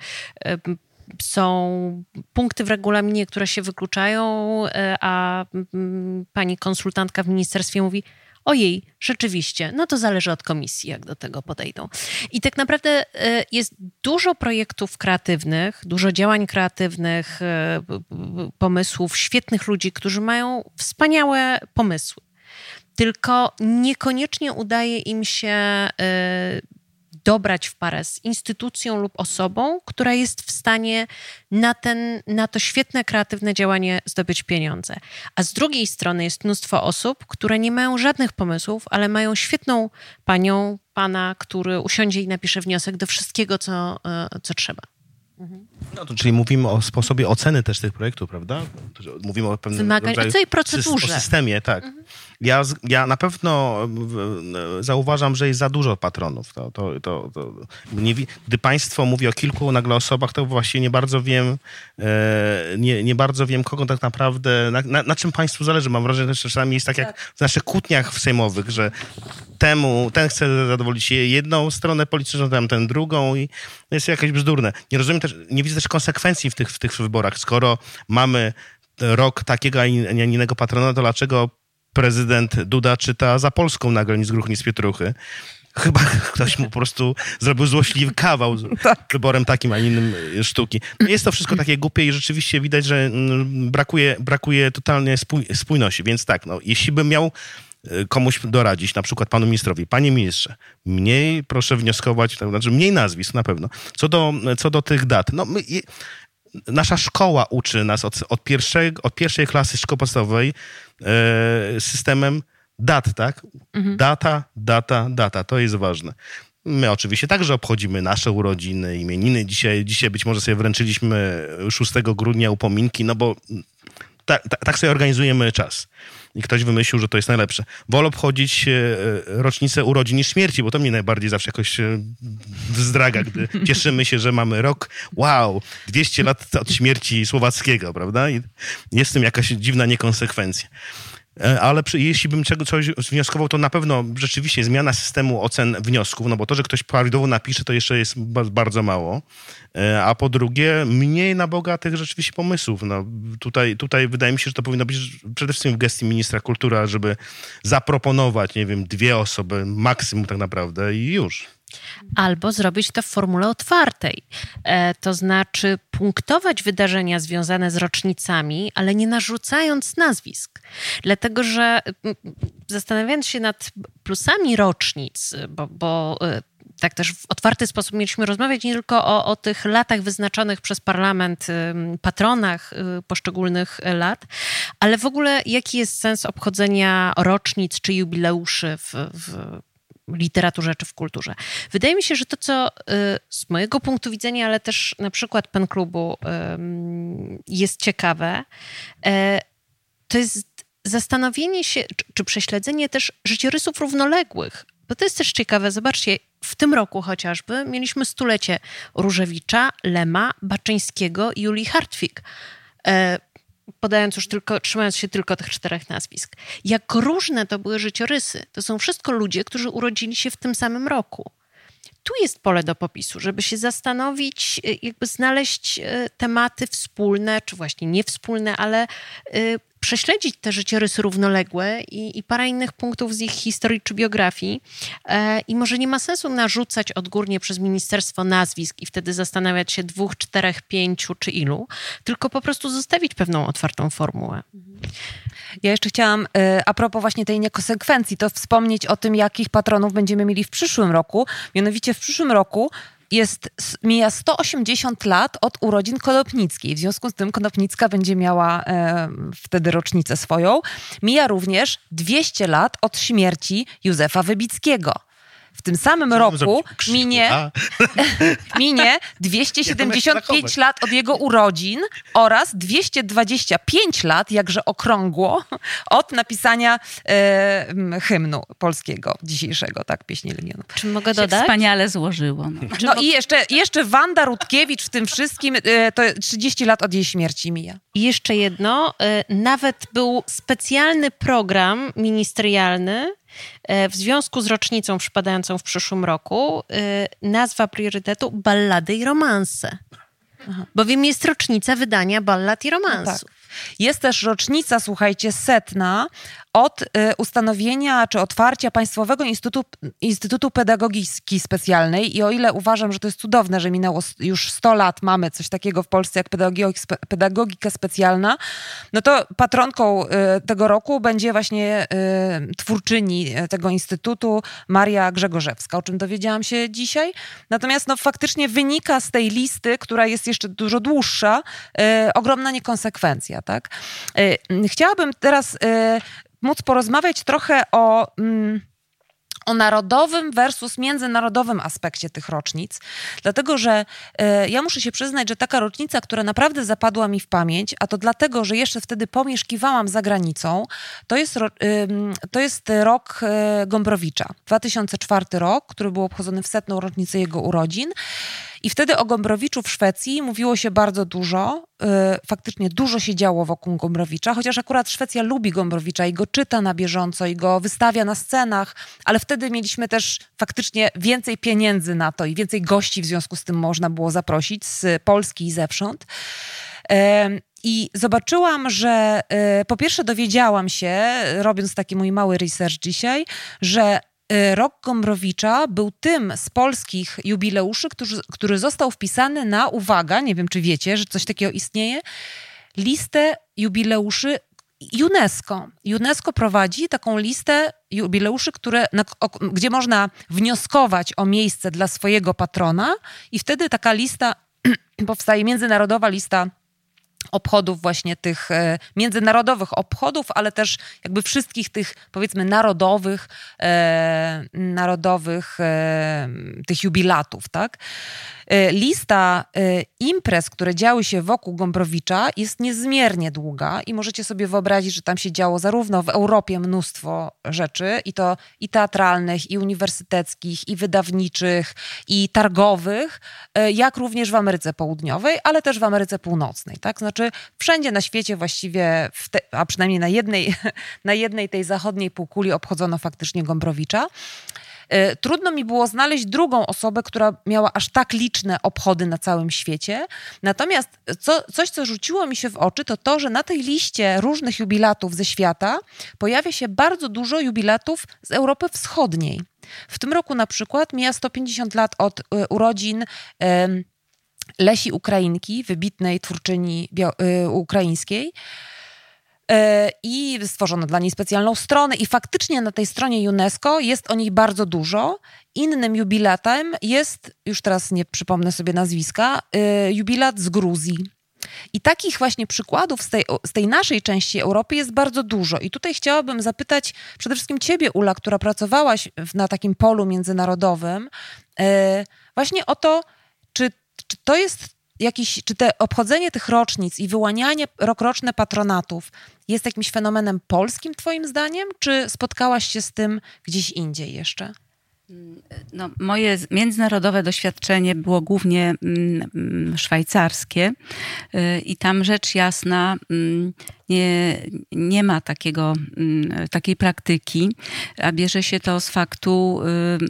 są punkty w regulaminie, które się wykluczają, a pani konsultantka w ministerstwie mówi: ojej, rzeczywiście, no to zależy od komisji, jak do tego podejdą. I tak naprawdę jest dużo projektów kreatywnych, dużo działań kreatywnych, pomysłów, świetnych ludzi, którzy mają wspaniałe pomysły. Tylko niekoniecznie udaje im się dobrać w parę z instytucją lub osobą, która jest w stanie na, ten, na to świetne, kreatywne działanie zdobyć pieniądze. A z drugiej strony jest mnóstwo osób, które nie mają żadnych pomysłów, ale mają świetną panią, pana, który usiądzie i napisze wniosek do wszystkiego, co, co trzeba. Mhm. No to czyli mówimy o sposobie oceny też tych projektów, prawda? Mówimy o pewnym Wymagań, rodzaju co i procedurze. O systemie, tak. Mhm. Ja, ja na pewno zauważam, że jest za dużo patronów. To, to, to, to nie, gdy państwo mówi o kilku nagle osobach, to właściwie nie bardzo wiem, nie, nie bardzo wiem, kogo tak naprawdę, na, na, na czym państwu zależy. Mam wrażenie, że czasami jest tak jak w naszych kłótniach sejmowych, że temu, ten chce zadowolić jedną stronę polityczną, tam ten drugą i jest jakieś bzdurne. Nie rozumiem też, nie widzę też konsekwencji w tych, w tych wyborach. Skoro mamy rok takiego, a nie innego patrona, to dlaczego prezydent Duda czyta za Polską nagle nic z gruchu, nic z pietruchy? Chyba ktoś mu po prostu zrobił złośliwy kawał z tak. wyborem takim, a nie innym sztuki. Jest to wszystko takie głupie i rzeczywiście widać, że brakuje, brakuje totalnie spój, spójności. Więc tak, no, jeśli bym miał komuś doradzić, na przykład panu ministrowi, panie ministrze, mniej proszę wnioskować, to znaczy mniej nazwisk na pewno. Co do, co do tych dat, no my, nasza szkoła uczy nas od, od, pierwszej, od pierwszej klasy szkoły podstawowej e, systemem dat, tak? Mhm. Data, data, data, to jest ważne. My oczywiście także obchodzimy nasze urodziny, imieniny. Dzisiaj, dzisiaj być może sobie wręczyliśmy szóstego grudnia upominki, no bo ta, ta, tak sobie organizujemy czas. I ktoś wymyślił, że to jest najlepsze. Wolę obchodzić rocznicę urodzin niż śmierci, bo to mnie najbardziej zawsze jakoś wzdraga, gdy cieszymy się, że mamy rok, wow, dwieście lat od śmierci Słowackiego, prawda? I jest w tym jakaś dziwna niekonsekwencja. Ale przy, jeśli bym czego, coś wnioskował, to na pewno rzeczywiście zmiana systemu ocen wniosków, no bo to, że ktoś prawidłowo napisze, to jeszcze jest bardzo mało. A po drugie, mniej na bogatych rzeczywiście pomysłów. No, tutaj, tutaj wydaje mi się, że to powinno być przede wszystkim w gestii ministra kultury, żeby zaproponować, nie wiem, dwie osoby, maksimum tak naprawdę i już. Albo zrobić to w formule otwartej. E, to znaczy punktować wydarzenia związane z rocznicami, ale nie narzucając nazwisk. Dlatego, że zastanawiając się nad plusami rocznic, bo, bo tak też w otwarty sposób mieliśmy rozmawiać nie tylko o, o tych latach wyznaczonych przez parlament, patronach poszczególnych lat, ale w ogóle jaki jest sens obchodzenia rocznic czy jubileuszy w, w literaturze czy w kulturze. Wydaje mi się, że to, co z mojego punktu widzenia, ale też na przykład Pen Klubu jest ciekawe, to jest zastanowienie się, czy prześledzenie też życiorysów równoległych. Bo to jest też ciekawe. Zobaczcie, w tym roku chociażby mieliśmy stulecie Różewicza, Lema, Baczyńskiego i Julii Hartwig. Podając już tylko, trzymając się tylko tych czterech nazwisk. Jak różne to były życiorysy. To są wszystko ludzie, którzy urodzili się w tym samym roku. Tu jest pole do popisu, żeby się zastanowić, jakby znaleźć tematy wspólne, czy właśnie niewspólne, ale prześledzić te życiorysy równoległe i, i parę innych punktów z ich historii czy biografii. I może nie ma sensu narzucać odgórnie przez ministerstwo nazwisk i wtedy zastanawiać się dwóch, czterech, pięciu czy ilu, tylko po prostu zostawić pewną otwartą formułę. Ja jeszcze chciałam, a propos właśnie tej niekonsekwencji, to wspomnieć o tym, jakich patronów będziemy mieli w przyszłym roku. Mianowicie w przyszłym roku jest, mija sto osiemdziesiąt lat od urodzin Konopnickiej. W związku z tym Konopnicka będzie miała e, wtedy rocznicę swoją. Mija również dwieście lat od śmierci Józefa Wybickiego. W tym samym Co roku minie, minie dwieście siedemdziesiąt pięć lat od jego urodzin oraz dwieście dwadzieścia pięć lat, jakże okrągło, od napisania e, hymnu polskiego dzisiejszego, tak, Pieśni Legionów. Czy mogę dodać? Wspaniale złożyło. No, no i jeszcze, jeszcze Wanda Rutkiewicz w tym wszystkim, e, to trzydzieści lat od jej śmierci mija. I jeszcze jedno, e, nawet był specjalny program ministerialny w związku z rocznicą przypadającą w przyszłym roku, nazwa priorytetu Ballady i romanse. Aha. Bowiem jest rocznica wydania ballad i romansów. No tak. Jest też rocznica, słuchajcie, setna od y, ustanowienia czy otwarcia Państwowego Instytutu, Instytutu Pedagogiki Specjalnej i o ile uważam, że to jest cudowne, że minęło już sto lat, mamy coś takiego w Polsce jak pedagogika, spe, pedagogika specjalna, no to patronką y, tego roku będzie właśnie y, twórczyni tego instytutu Maria Grzegorzewska, o czym dowiedziałam się dzisiaj. Natomiast no, faktycznie wynika z tej listy, która jest jeszcze dużo dłuższa, y, ogromna niekonsekwencja. Tak? Y, chciałabym teraz y, móc porozmawiać trochę o, mm, o narodowym versus międzynarodowym aspekcie tych rocznic, dlatego że y, ja muszę się przyznać, że taka rocznica, która naprawdę zapadła mi w pamięć, a to dlatego, że jeszcze wtedy pomieszkiwałam za granicą, to jest, ro, y, to jest rok y, Gombrowicza, dwa tysiące czwarty rok, który był obchodzony w setną rocznicę jego urodzin. I wtedy o Gombrowiczu w Szwecji mówiło się bardzo dużo, yy, faktycznie dużo się działo wokół Gombrowicza, chociaż akurat Szwecja lubi Gombrowicza i go czyta na bieżąco i go wystawia na scenach, ale wtedy mieliśmy też faktycznie więcej pieniędzy na to i więcej gości w związku z tym można było zaprosić z Polski i zewsząd. Yy, I zobaczyłam, że yy, po pierwsze dowiedziałam się, robiąc taki mój mały research dzisiaj, że rok Gombrowicza był tym z polskich jubileuszy, który, który został wpisany na, uwaga, nie wiem czy wiecie, że coś takiego istnieje, listę jubileuszy UNESCO. UNESCO prowadzi taką listę jubileuszy, które, na, o, gdzie można wnioskować o miejsce dla swojego patrona i wtedy taka lista powstaje, międzynarodowa lista obchodów właśnie tych e, międzynarodowych obchodów, ale też jakby wszystkich tych powiedzmy narodowych e, narodowych e, tych jubilatów, tak? E, lista e, imprez, które działy się wokół Gombrowicza jest niezmiernie długa i możecie sobie wyobrazić, że tam się działo zarówno w Europie mnóstwo rzeczy i to i teatralnych, i uniwersyteckich, i wydawniczych, i targowych, e, jak również w Ameryce Południowej, ale też w Ameryce Północnej, tak? Znaczy wszędzie na świecie właściwie, w te, a przynajmniej na jednej, na jednej tej zachodniej półkuli obchodzono faktycznie Gombrowicza. Trudno mi było znaleźć drugą osobę, która miała aż tak liczne obchody na całym świecie. Natomiast co, coś, co rzuciło mi się w oczy, to to, że na tej liście różnych jubilatów ze świata pojawia się bardzo dużo jubilatów z Europy Wschodniej. W tym roku na przykład mija sto pięćdziesiąt lat od urodzin um, Lesi Ukrainki, wybitnej twórczyni bio- y, ukraińskiej. Y, I stworzono dla niej specjalną stronę i faktycznie na tej stronie UNESCO jest o niej bardzo dużo. Innym jubilatem jest, już teraz nie przypomnę sobie nazwiska, y, jubilat z Gruzji. I takich właśnie przykładów z tej, z tej naszej części Europy jest bardzo dużo. I tutaj chciałabym zapytać przede wszystkim ciebie, Ula, która pracowałaś w, na takim polu międzynarodowym, y, właśnie o to, czy Czy to jest jakiś, czy te obchodzenie tych rocznic i wyłanianie rokroczne patronatów jest jakimś fenomenem polskim twoim zdaniem, czy spotkałaś się z tym gdzieś indziej jeszcze? No, moje międzynarodowe doświadczenie było głównie mm, szwajcarskie yy, i tam rzecz jasna mm, nie, nie ma takiego, mm, takiej praktyki, a bierze się to z faktu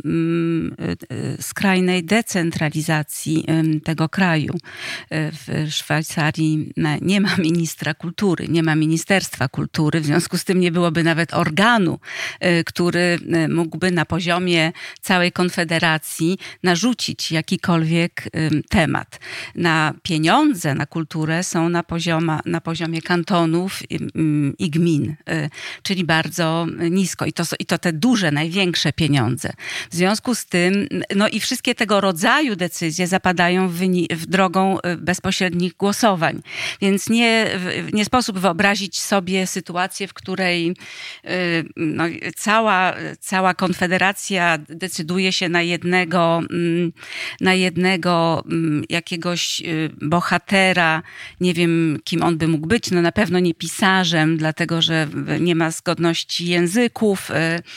yy, yy, skrajnej decentralizacji yy, tego kraju. Yy, w Szwajcarii nie ma ministra kultury, nie ma ministerstwa kultury, w związku z tym nie byłoby nawet organu, yy, który yy, mógłby na poziomie całej Konfederacji narzucić jakikolwiek y, temat. Na pieniądze, na kulturę są na, pozioma, na poziomie kantonów i, y, i gmin, y, czyli bardzo nisko. I to, I to te duże, największe pieniądze. W związku z tym, no i wszystkie tego rodzaju decyzje zapadają w, wyni- w drogą bezpośrednich głosowań. Więc nie, nie sposób wyobrazić sobie sytuację, w której y, no, cała, cała Konfederacja decyduje się na jednego, na jednego jakiegoś bohatera, nie wiem kim on by mógł być, no na pewno nie pisarzem, dlatego że nie ma zgodności języków,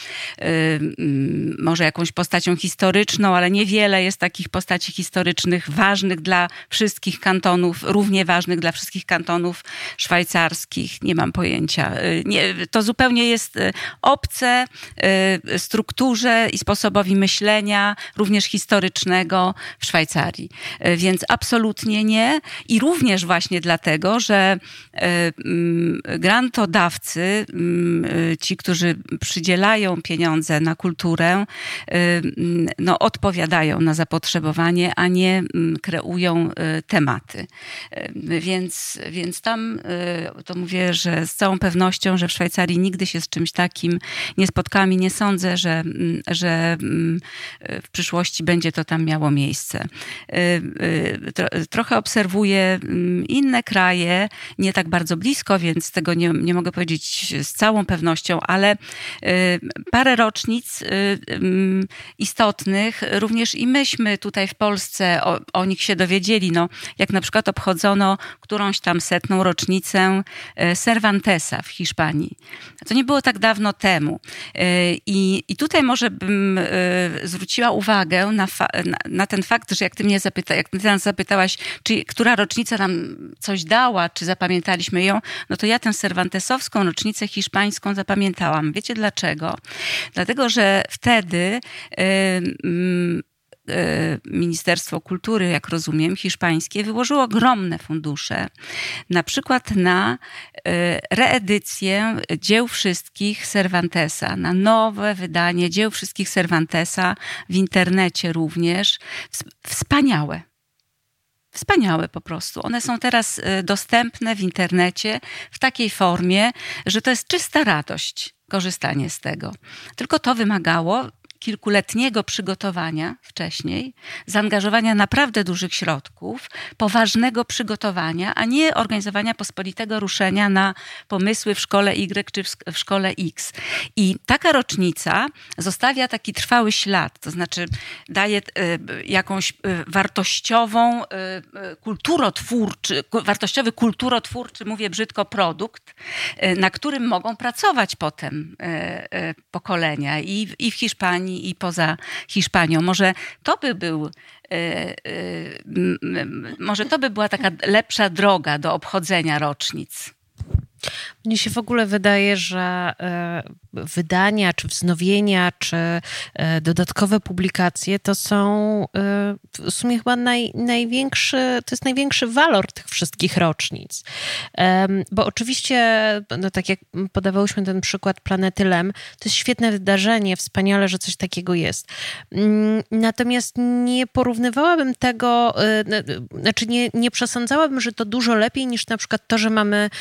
może jakąś postacią historyczną, ale niewiele jest takich postaci historycznych ważnych dla wszystkich kantonów, równie ważnych dla wszystkich kantonów szwajcarskich. Nie mam pojęcia. Nie, to zupełnie jest obce strukturze i sposobowi myślenia, również historycznego w Szwajcarii. Więc absolutnie nie. I również właśnie dlatego, że grantodawcy, ci, którzy przydzielają pieniądze na kulturę, no, odpowiadają na zapotrzebowanie, a nie kreują tematy. Więc, więc tam to mówię, że z całą pewnością, że w Szwajcarii nigdy się z czymś takim nie spotkałam i nie sądzę, że, że w przyszłości będzie to tam miało miejsce. Trochę obserwuję inne kraje, nie tak bardzo blisko, więc tego nie, nie mogę powiedzieć z całą pewnością, ale parę rocznic istotnych również i myśmy tutaj w Polsce o, o nich się dowiedzieli. No, jak na przykład obchodzono którąś tam setną rocznicę Cervantesa w Hiszpanii. To nie było tak dawno temu. I, i tutaj może bym zwróciła uwagę na, fa- na, na ten fakt, że jak ty mnie zapyta- jak ty nas zapytałaś, czy która rocznica nam coś dała, czy zapamiętaliśmy ją, no to ja tę cervantesowską rocznicę hiszpańską zapamiętałam. Wiecie dlaczego? Dlatego, że wtedy yy, yy, Ministerstwo Kultury, jak rozumiem, hiszpańskie, wyłożyło ogromne fundusze, na przykład na reedycję dzieł wszystkich Cervantesa, na nowe wydanie dzieł wszystkich Cervantesa w internecie również. Wspaniałe. wspaniałe po prostu. One są teraz dostępne w internecie w takiej formie, że to jest czysta radość korzystanie z tego. Tylko to wymagało kilkuletniego przygotowania wcześniej, zaangażowania naprawdę dużych środków, poważnego przygotowania, a nie organizowania pospolitego ruszenia na pomysły w szkole Y czy w szkole X. I taka rocznica zostawia taki trwały ślad, to znaczy daje jakąś wartościową, kulturotwórczy, wartościowy kulturotwórczy, mówię brzydko, produkt, na którym mogą pracować potem pokolenia i, i w Hiszpanii, i poza Hiszpanią. Może to by był, może to by była taka lepsza droga do obchodzenia rocznic. Mnie się w ogóle wydaje, że wydania, czy wznowienia, czy dodatkowe publikacje to są w sumie chyba naj, największy, to jest największy walor tych wszystkich rocznic. Bo oczywiście, no tak jak podawałyśmy ten przykład Planety Lem, to jest świetne wydarzenie, wspaniale, że coś takiego jest. Natomiast nie porównywałabym tego, znaczy nie, nie przesądzałabym, że to dużo lepiej niż na przykład to, że mamy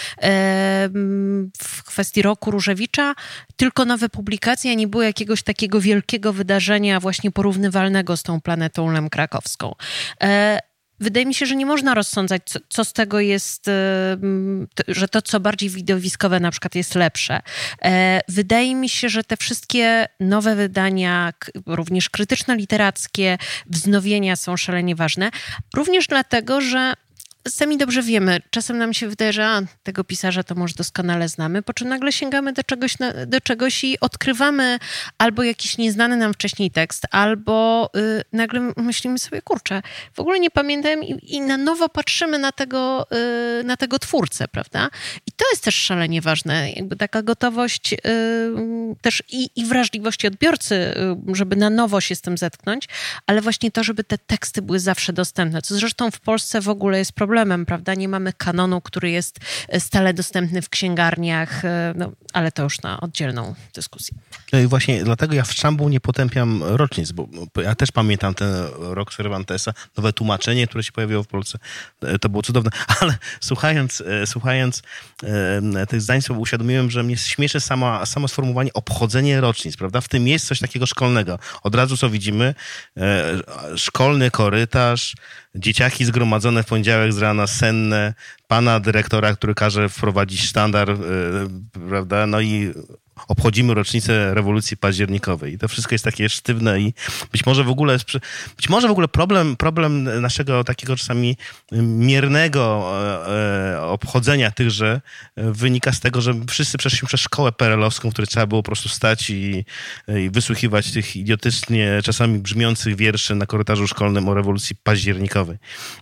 w kwestii roku Różewicza tylko nowe publikacje, a nie było jakiegoś takiego wielkiego wydarzenia właśnie porównywalnego z tą Planetą Lem krakowską. Wydaje mi się, że nie można rozsądzać, co, co z tego jest, że to, co bardziej widowiskowe na przykład jest lepsze. Wydaje mi się, że te wszystkie nowe wydania, również krytyczno-literackie, wznowienia są szalenie ważne. Również dlatego, że sami dobrze wiemy, czasem nam się wydaje, że a, tego pisarza to może doskonale znamy, po czym nagle sięgamy do czegoś, do czegoś i odkrywamy albo jakiś nieznany nam wcześniej tekst, albo y, nagle myślimy sobie, kurczę, w ogóle nie pamiętam i, i na nowo patrzymy na tego, y, na tego twórcę, prawda? I to jest też szalenie ważne, jakby taka gotowość y, też i, i wrażliwości odbiorcy, y, żeby na nowo się z tym zetknąć, ale właśnie to, żeby te teksty były zawsze dostępne, co zresztą w Polsce w ogóle jest problem. Problemem, prawda? Nie mamy kanonu, który jest stale dostępny w księgarniach, no, ale to już na oddzielną dyskusję. No i właśnie dlatego ja w Szambu nie potępiam rocznic, bo ja też pamiętam ten rok Cervantesa, nowe tłumaczenie, które się pojawiło w Polsce. To było cudowne, ale słuchając, słuchając tych zdań sobie uświadomiłem, że mnie śmieszy sama, samo sformułowanie obchodzenie rocznic, prawda? W tym jest coś takiego szkolnego. Od razu co widzimy? Szkolny korytarz, dzieciaki zgromadzone w poniedziałek z rana, senne, pana dyrektora, który każe wprowadzić sztandar, yy, prawda, no i obchodzimy rocznicę rewolucji październikowej. I to wszystko jest takie sztywne i być może w ogóle, być może w ogóle problem, problem naszego takiego czasami miernego e, obchodzenia tychże wynika z tego, że wszyscy przeszliśmy przez szkołę perelowską, w której trzeba było po prostu stać i, i wysłuchiwać tych idiotycznie czasami brzmiących wierszy na korytarzu szkolnym o rewolucji październikowej.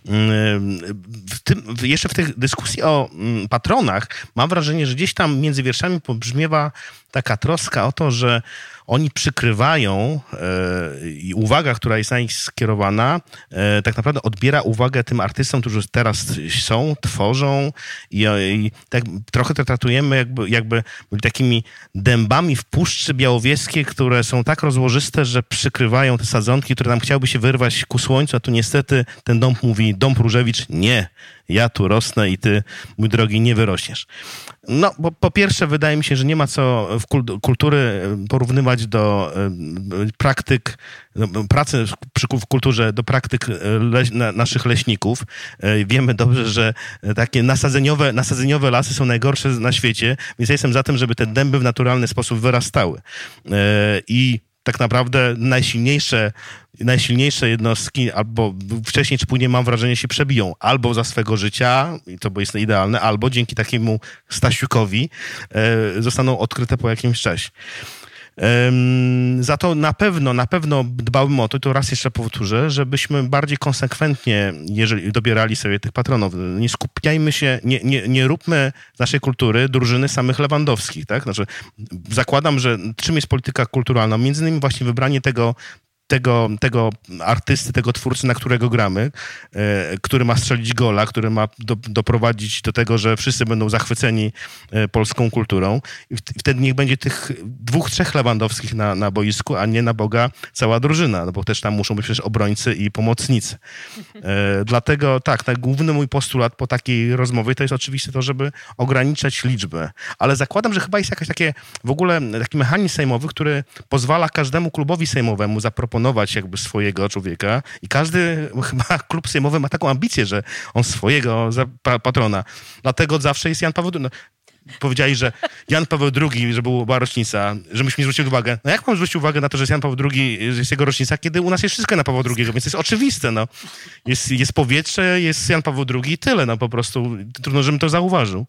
W tym, jeszcze w tych dyskusji o patronach mam wrażenie, że gdzieś tam między wierszami pobrzmiewa taka troska o to, że oni przykrywają e, i uwaga, która jest na nich skierowana, e, tak naprawdę odbiera uwagę tym artystom, którzy teraz są, tworzą i, i tak trochę to traktujemy jakby, jakby byli takimi dębami w Puszczy Białowieskiej, które są tak rozłożyste, że przykrywają te sadzonki, które nam chciałyby się wyrwać ku słońcu, a tu niestety ten dąb mówi, dąb Różewicz, nie, ja tu rosnę i ty, mój drogi, nie wyrośniesz. No, bo po pierwsze wydaje mi się, że nie ma co w kultury porównywać do praktyk, pracy w kulturze, do praktyk leś, naszych leśników. Wiemy dobrze, że takie nasadzeniowe, nasadzeniowe lasy są najgorsze na świecie, więc ja jestem za tym, żeby te dęby w naturalny sposób wyrastały. I tak naprawdę najsilniejsze, najsilniejsze jednostki albo wcześniej czy później, mam wrażenie, się przebiją. Albo za swego życia, i to jest idealne, albo dzięki takiemu Stasiukowi e, zostaną odkryte po jakimś czasie. Um, za to na pewno, na pewno dbałbym o to, i to raz jeszcze powtórzę, żebyśmy bardziej konsekwentnie, jeżeli dobierali sobie tych patronów, nie skupiajmy się, nie, nie, nie róbmy z naszej kultury drużyny samych Lewandowskich, tak? Znaczy, zakładam, że czym jest polityka kulturalna? Między innymi właśnie wybranie tego tego, tego artysty, tego twórcy, na którego gramy, który ma strzelić gola, który ma do, doprowadzić do tego, że wszyscy będą zachwyceni polską kulturą. I wtedy niech będzie tych dwóch, trzech Lewandowskich na, na boisku, a nie na Boga cała drużyna, no bo też tam muszą być przecież obrońcy i pomocnicy. E, dlatego tak, tak, główny mój postulat po takiej rozmowie to jest oczywiście to, żeby ograniczać liczbę. Ale zakładam, że chyba jest jakaś takie w ogóle taki mechanizm sejmowy, który pozwala każdemu klubowi sejmowemu zaproponować jakby swojego człowieka i każdy chyba klub sejmowy ma taką ambicję, że on swojego patrona. Dlatego zawsze jest Jan Paweł drugi. No, powiedzieli, że Jan Paweł drugi, że była rocznica, że myśmy zwrócili uwagę. No jak mam zwrócić uwagę na to, że jest Jan Paweł drugi, że jest jego rocznica, kiedy u nas jest wszystko na Pawła drugiego, więc to jest oczywiste, no. Jest, jest powietrze, jest Jan Paweł drugi i tyle, no po prostu. Trudno, żebym to zauważył.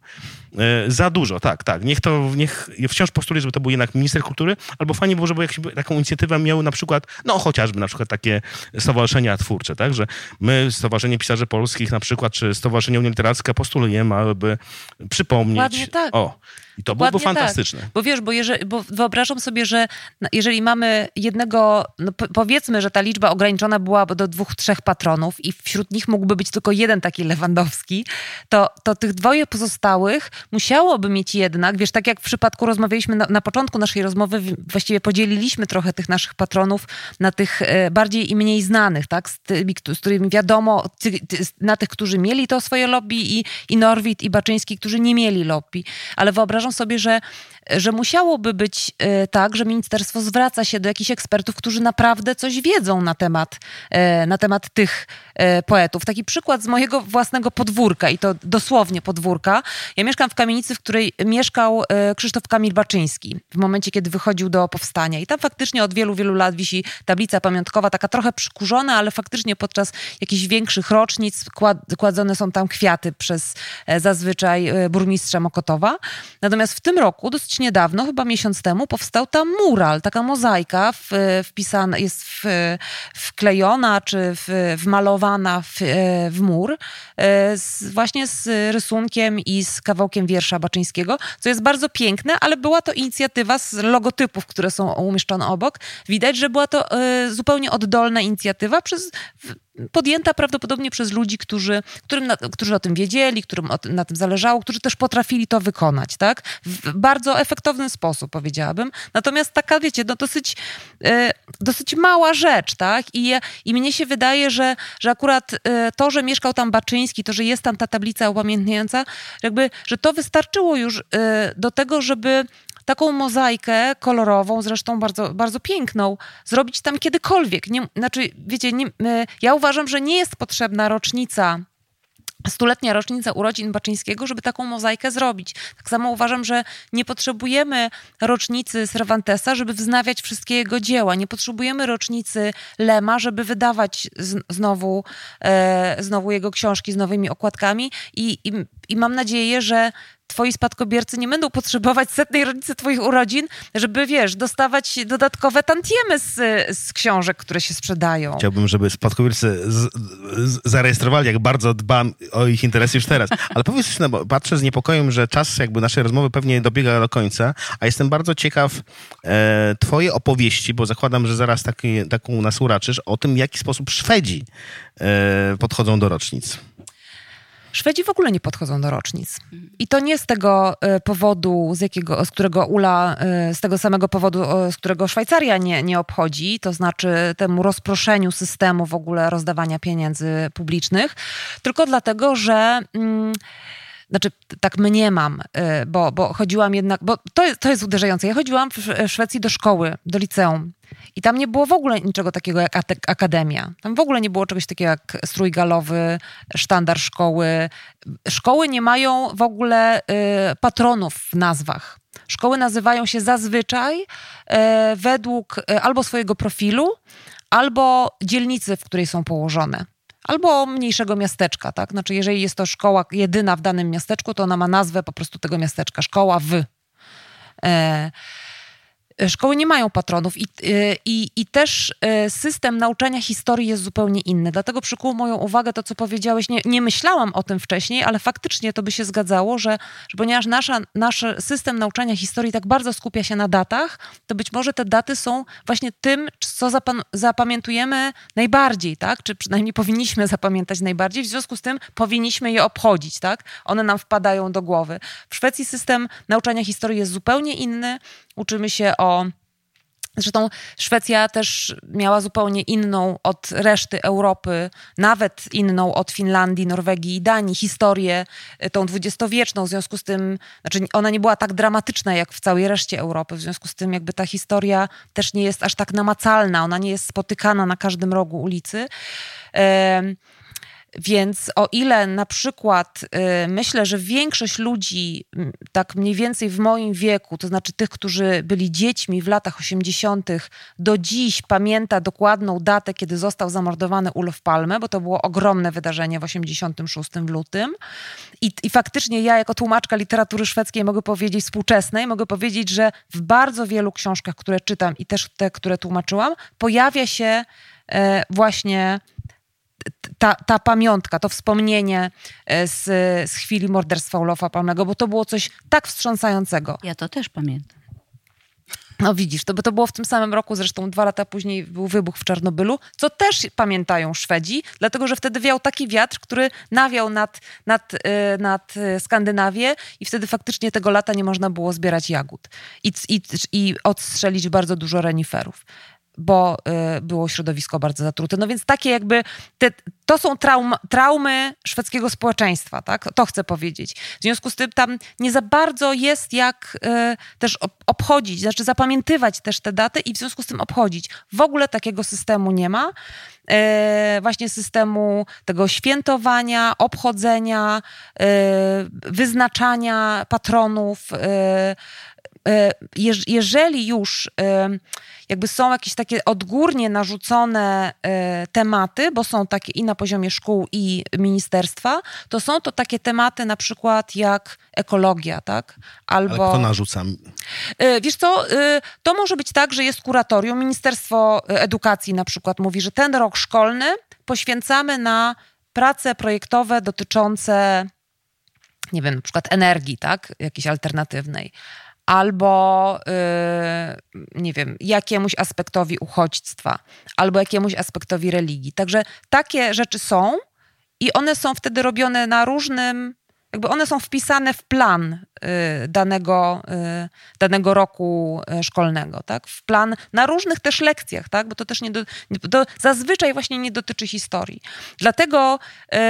E, za dużo, tak, tak. Niech to, niech, wciąż postuluję, żeby to był jednak minister kultury, albo fajnie było, żeby jakąś taką inicjatywę miały na przykład, no chociażby na przykład takie stowarzyszenia twórcze, tak, że my, Stowarzyszenie Pisarzy Polskich na przykład, czy Stowarzyszenie Unia Literacka postulujemy, aby przypomnieć. Ładnie tak. O, i to byłoby fantastyczne. Tak. Bo wiesz, bo, jeżeli, bo wyobrażam sobie, że jeżeli mamy jednego, no powiedzmy, że ta liczba ograniczona byłaby do dwóch, trzech patronów i wśród nich mógłby być tylko jeden taki Lewandowski, to, to tych dwoje pozostałych musiałoby mieć jednak, wiesz, tak jak w przypadku rozmawialiśmy na, na początku naszej rozmowy, właściwie podzieliliśmy trochę tych naszych patronów na tych bardziej i mniej znanych, tak, z, tymi, z którymi wiadomo, ty, ty, na tych, którzy mieli to swoje lobby i, i Norwid i Baczyński, którzy nie mieli lobby. Ale wyobrażam sobie, że, że musiałoby być e, tak, że ministerstwo zwraca się do jakichś ekspertów, którzy naprawdę coś wiedzą na temat, e, na temat tych e, poetów. Taki przykład z mojego własnego podwórka i to dosłownie podwórka. Ja mieszkam w kamienicy, w której mieszkał e, Krzysztof Kamil Baczyński w momencie, kiedy wychodził do powstania. I tam faktycznie od wielu, wielu lat wisi tablica pamiątkowa, taka trochę przykurzona, ale faktycznie podczas jakichś większych rocznic kład, kładzone są tam kwiaty przez e, zazwyczaj e, burmistrza Mokotowa. Natomiast w tym roku, dosyć niedawno, chyba miesiąc temu, powstał tam mural, taka mozaika w, wpisana, jest w, wklejona czy w, wmalowana w, w mur z, właśnie z rysunkiem i z kawałkiem wiersza Baczyńskiego, co jest bardzo piękne, ale była to inicjatywa z logotypów, które są umieszczone obok. Widać, że była to y, zupełnie oddolna inicjatywa przez... podjęta prawdopodobnie przez ludzi, którzy, którym na, którzy o tym wiedzieli, którym o tym, na tym zależało, którzy też potrafili to wykonać, tak? W bardzo efektowny sposób, powiedziałabym. Natomiast taka, wiecie, no dosyć, e, dosyć mała rzecz, tak? I, i mnie się wydaje, że, że akurat e, to, że mieszkał tam Baczyński, to, że jest tam ta tablica upamiętniająca, jakby, że to wystarczyło już e, do tego, żeby taką mozaikę kolorową, zresztą bardzo, bardzo piękną, zrobić tam kiedykolwiek. Nie, znaczy, wiecie, nie, ja uważam, że nie jest potrzebna rocznica, stuletnia rocznica urodzin Baczyńskiego, żeby taką mozaikę zrobić. Tak samo uważam, że nie potrzebujemy rocznicy Cervantesa, żeby wznawiać wszystkie jego dzieła. Nie potrzebujemy rocznicy Lema, żeby wydawać z, znowu, e, znowu jego książki z nowymi okładkami. I, i, i mam nadzieję, że twoi spadkobiercy nie będą potrzebować setnej rocznicy twoich urodzin, żeby, wiesz, dostawać dodatkowe tantiemy z, z książek, które się sprzedają. Chciałbym, żeby spadkobiercy z, z, zarejestrowali, jak bardzo dbam o ich interesy już teraz. Ale powiedz, no, bo patrzę z niepokojem, że czas jakby naszej rozmowy pewnie dobiega do końca, a jestem bardzo ciekaw e, twojej opowieści, bo zakładam, że zaraz taki, taką nas uraczysz, o tym, w jaki sposób Szwedzi e, podchodzą do rocznic. Szwedzi w ogóle nie podchodzą do rocznic. I to nie z tego powodu, z, jakiego, z którego Ula, z tego samego powodu, z którego Szwajcaria nie, nie obchodzi, to znaczy temu rozproszeniu systemu w ogóle rozdawania pieniędzy publicznych, tylko dlatego, że... Mm, Znaczy, tak mniemam, bo, bo chodziłam jednak, bo to jest, to jest uderzające. Ja chodziłam w Szwecji do szkoły, do liceum i tam nie było w ogóle niczego takiego jak akademia. Tam w ogóle nie było czegoś takiego jak strój galowy, sztandar szkoły. Szkoły nie mają w ogóle patronów w nazwach. Szkoły nazywają się zazwyczaj według albo swojego profilu, albo dzielnicy, w której są położone. Albo mniejszego miasteczka, tak? Znaczy, jeżeli jest to szkoła jedyna w danym miasteczku, to ona ma nazwę po prostu tego miasteczka. Szkoła w. E, Szkoły nie mają patronów i, i, i też system nauczania historii jest zupełnie inny. Dlatego przykuło moją uwagę to, co powiedziałeś. Nie, nie myślałam o tym wcześniej, ale faktycznie to by się zgadzało, że, że ponieważ nasza, nasz system nauczania historii tak bardzo skupia się na datach, to być może te daty są właśnie tym, co zapan- zapamiętujemy najbardziej, tak? Czy przynajmniej powinniśmy zapamiętać najbardziej. W związku z tym powinniśmy je obchodzić, tak? One nam wpadają do głowy. W Szwecji system nauczania historii jest zupełnie inny. Uczymy się o... Zresztą Szwecja też miała zupełnie inną od reszty Europy, nawet inną od Finlandii, Norwegii i Danii, historię tą dwudziestowieczną. W związku z tym, znaczy ona nie była tak dramatyczna jak w całej reszcie Europy. W związku z tym jakby ta historia też nie jest aż tak namacalna. Ona nie jest spotykana na każdym rogu ulicy. Więc o ile na przykład y, myślę, że większość ludzi m, tak mniej więcej w moim wieku, to znaczy tych, którzy byli dziećmi w latach osiemdziesiątych, do dziś pamięta dokładną datę, kiedy został zamordowany Olof Palme, bo to było ogromne wydarzenie w osiemdziesiątym szóstym w lutym. I, I faktycznie ja jako tłumaczka literatury szwedzkiej mogę powiedzieć, współczesnej, mogę powiedzieć, że w bardzo wielu książkach, które czytam i też te, które tłumaczyłam, pojawia się y, właśnie... Ta, ta pamiątka, to wspomnienie z, z chwili morderstwa Olofa Palmego, bo to było coś tak wstrząsającego. Ja to też pamiętam. No widzisz, to, bo to było w tym samym roku, zresztą dwa lata później był wybuch w Czarnobylu, co też pamiętają Szwedzi, dlatego że wtedy wiał taki wiatr, który nawiał nad, nad, nad Skandynawię i wtedy faktycznie tego lata nie można było zbierać jagód i, i, i odstrzelić bardzo dużo reniferów, bo y, było środowisko bardzo zatrute. No więc takie jakby, te, to są traum, traumy szwedzkiego społeczeństwa, tak? To chcę powiedzieć. W związku z tym tam nie za bardzo jest jak y, też obchodzić, znaczy zapamiętywać też te daty i w związku z tym obchodzić. W ogóle takiego systemu nie ma. Y, właśnie systemu tego świętowania, obchodzenia, y, wyznaczania patronów, y, jeżeli już jakby są jakieś takie odgórnie narzucone tematy, bo są takie i na poziomie szkół i ministerstwa, to są to takie tematy na przykład jak ekologia, tak? Albo... Ale kto narzuca? Wiesz co, to może być tak, że jest kuratorium. Ministerstwo Edukacji na przykład mówi, że ten rok szkolny poświęcamy na prace projektowe dotyczące, nie wiem, na przykład energii, tak? Jakiejś alternatywnej. Albo, yy, nie wiem, jakiemuś aspektowi uchodźstwa, albo jakiemuś aspektowi religii. Także takie rzeczy są i one są wtedy robione na różnym, jakby one są wpisane w plan yy, danego, yy, danego roku szkolnego, tak? W plan na różnych też lekcjach, tak? Bo to też nie do, do, zazwyczaj właśnie nie dotyczy historii. Dlatego yy,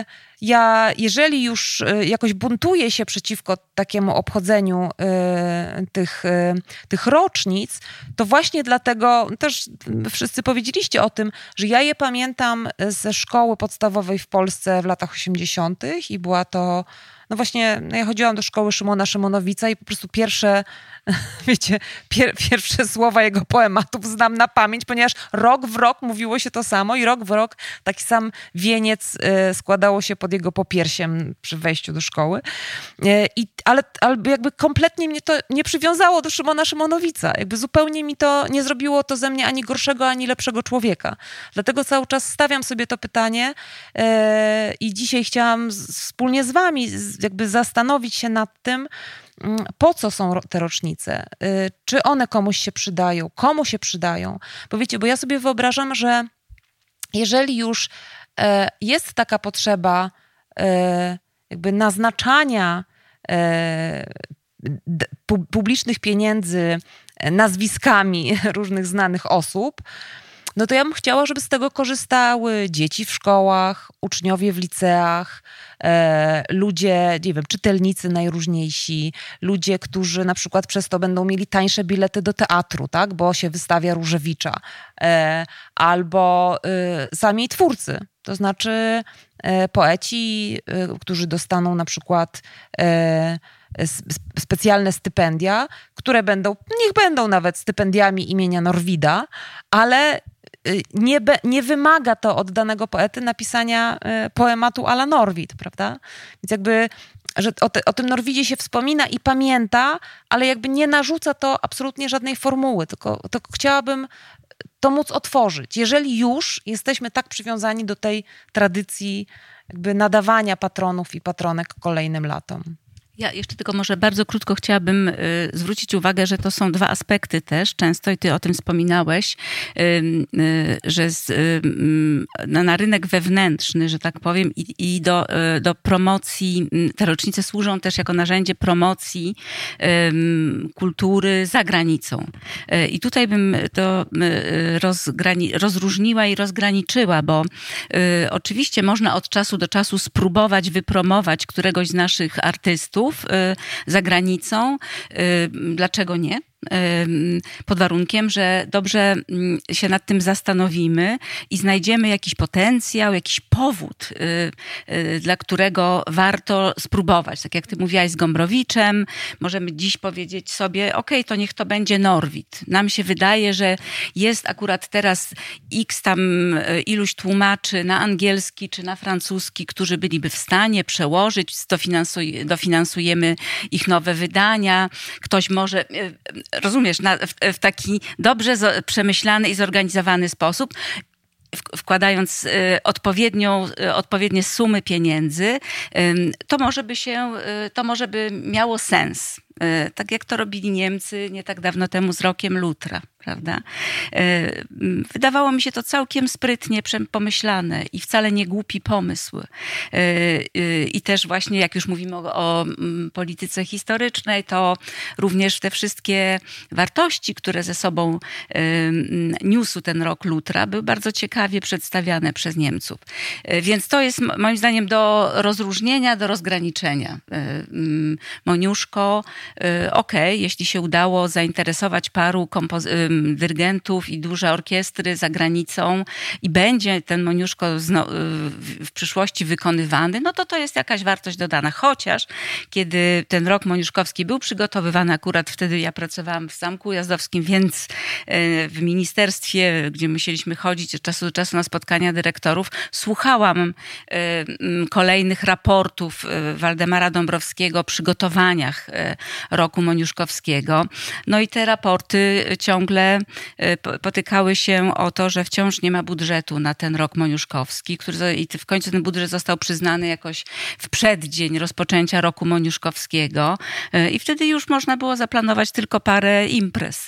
ja, jeżeli już jakoś buntuję się przeciwko takiemu obchodzeniu y, tych, y, tych rocznic, to właśnie dlatego, też wszyscy powiedzieliście o tym, że ja je pamiętam ze szkoły podstawowej w Polsce w latach osiemdziesiątych i była to, no właśnie, ja chodziłam do szkoły Szymona Szymonowica i po prostu pierwsze, wiecie, pier, pierwsze słowa jego poematów znam na pamięć, ponieważ rok w rok mówiło się to samo i rok w rok taki sam wieniec y, składało się pod jego popiersiem przy wejściu do szkoły. Y, i, ale, ale jakby kompletnie mnie to nie przywiązało do Szymona Szymonowica. Jakby zupełnie mi to nie zrobiło to ze mnie ani gorszego, ani lepszego człowieka. Dlatego cały czas stawiam sobie to pytanie y, i dzisiaj chciałam z, wspólnie z wami z, jakby zastanowić się nad tym, po co są te rocznice? Czy one komuś się przydają? Komu się przydają? Bo wiecie, bo ja sobie wyobrażam, że jeżeli już jest taka potrzeba jakby naznaczania publicznych pieniędzy nazwiskami różnych znanych osób, no to ja bym chciała, żeby z tego korzystały dzieci w szkołach, uczniowie w liceach, e, ludzie, nie wiem, czytelnicy najróżniejsi, ludzie, którzy na przykład przez to będą mieli tańsze bilety do teatru, tak, bo się wystawia Różewicza, e, albo e, sami twórcy, to znaczy e, poeci, e, którzy dostaną na przykład e, specjalne stypendia, które będą, niech będą nawet stypendiami imienia Norwida, ale nie, be, nie wymaga to od danego poety napisania poematu à la Norwid, prawda? Więc jakby że o, te, o tym Norwidzie się wspomina i pamięta, ale jakby nie narzuca to absolutnie żadnej formuły, tylko, tylko chciałabym to móc otworzyć. Jeżeli już jesteśmy tak przywiązani do tej tradycji jakby nadawania patronów i patronek kolejnym latom. Ja jeszcze tylko może bardzo krótko chciałabym y, zwrócić uwagę, że to są dwa aspekty też. Często i ty o tym wspominałeś, y, y, że z, y, na, na rynek wewnętrzny, że tak powiem, i, i do, y, do promocji, te rocznice służą też jako narzędzie promocji y, kultury za granicą. Y, I tutaj bym to y, rozgrani- rozróżniła i rozgraniczyła, bo y, oczywiście można od czasu do czasu spróbować wypromować któregoś z naszych artystów za granicą. Dlaczego nie? Pod warunkiem, że dobrze się nad tym zastanowimy i znajdziemy jakiś potencjał, jakiś powód, dla którego warto spróbować. Tak jak ty mówiłaś z Gombrowiczem, możemy dziś powiedzieć sobie, okej, okay, to niech to będzie Norwid. Nam się wydaje, że jest akurat teraz x tam iluś tłumaczy na angielski czy na francuski, którzy byliby w stanie przełożyć, dofinansuj, dofinansujemy ich nowe wydania. Ktoś może... Rozumiesz, na, w, w taki dobrze z, przemyślany i zorganizowany sposób, w, wkładając y, odpowiednią, y, odpowiednie sumy pieniędzy, y, to może by się, y, to może by miało sens. Y, tak jak to robili Niemcy nie tak dawno temu z Rokiem Lutra, prawda? Y, wydawało mi się to całkiem sprytnie pomyślane i wcale nie głupi pomysł. Y, y, I też właśnie, jak już mówimy o, o polityce historycznej, to również te wszystkie wartości, które ze sobą y, niósł ten Rok Lutra, były bardzo ciekawie przedstawiane przez Niemców. Y, więc to jest moim zdaniem do rozróżnienia, do rozgraniczenia. Y, y, Moniuszko, y, okej, okay, jeśli się udało zainteresować paru kompozytorów, dyrygentów i duże orkiestry za granicą i będzie ten Moniuszko w przyszłości wykonywany, no to to jest jakaś wartość dodana. Chociaż kiedy ten rok moniuszkowski był przygotowywany, akurat wtedy ja pracowałam w Zamku Ujazdowskim, więc w ministerstwie, gdzie musieliśmy chodzić od czasu do czasu na spotkania dyrektorów, słuchałam kolejnych raportów Waldemara Dąbrowskiego o przygotowaniach roku moniuszkowskiego. No i te raporty ciągle potykały się o to, że wciąż nie ma budżetu na ten rok moniuszkowski, który i w końcu ten budżet został przyznany jakoś w przeddzień rozpoczęcia roku moniuszkowskiego i wtedy już można było zaplanować tylko parę imprez.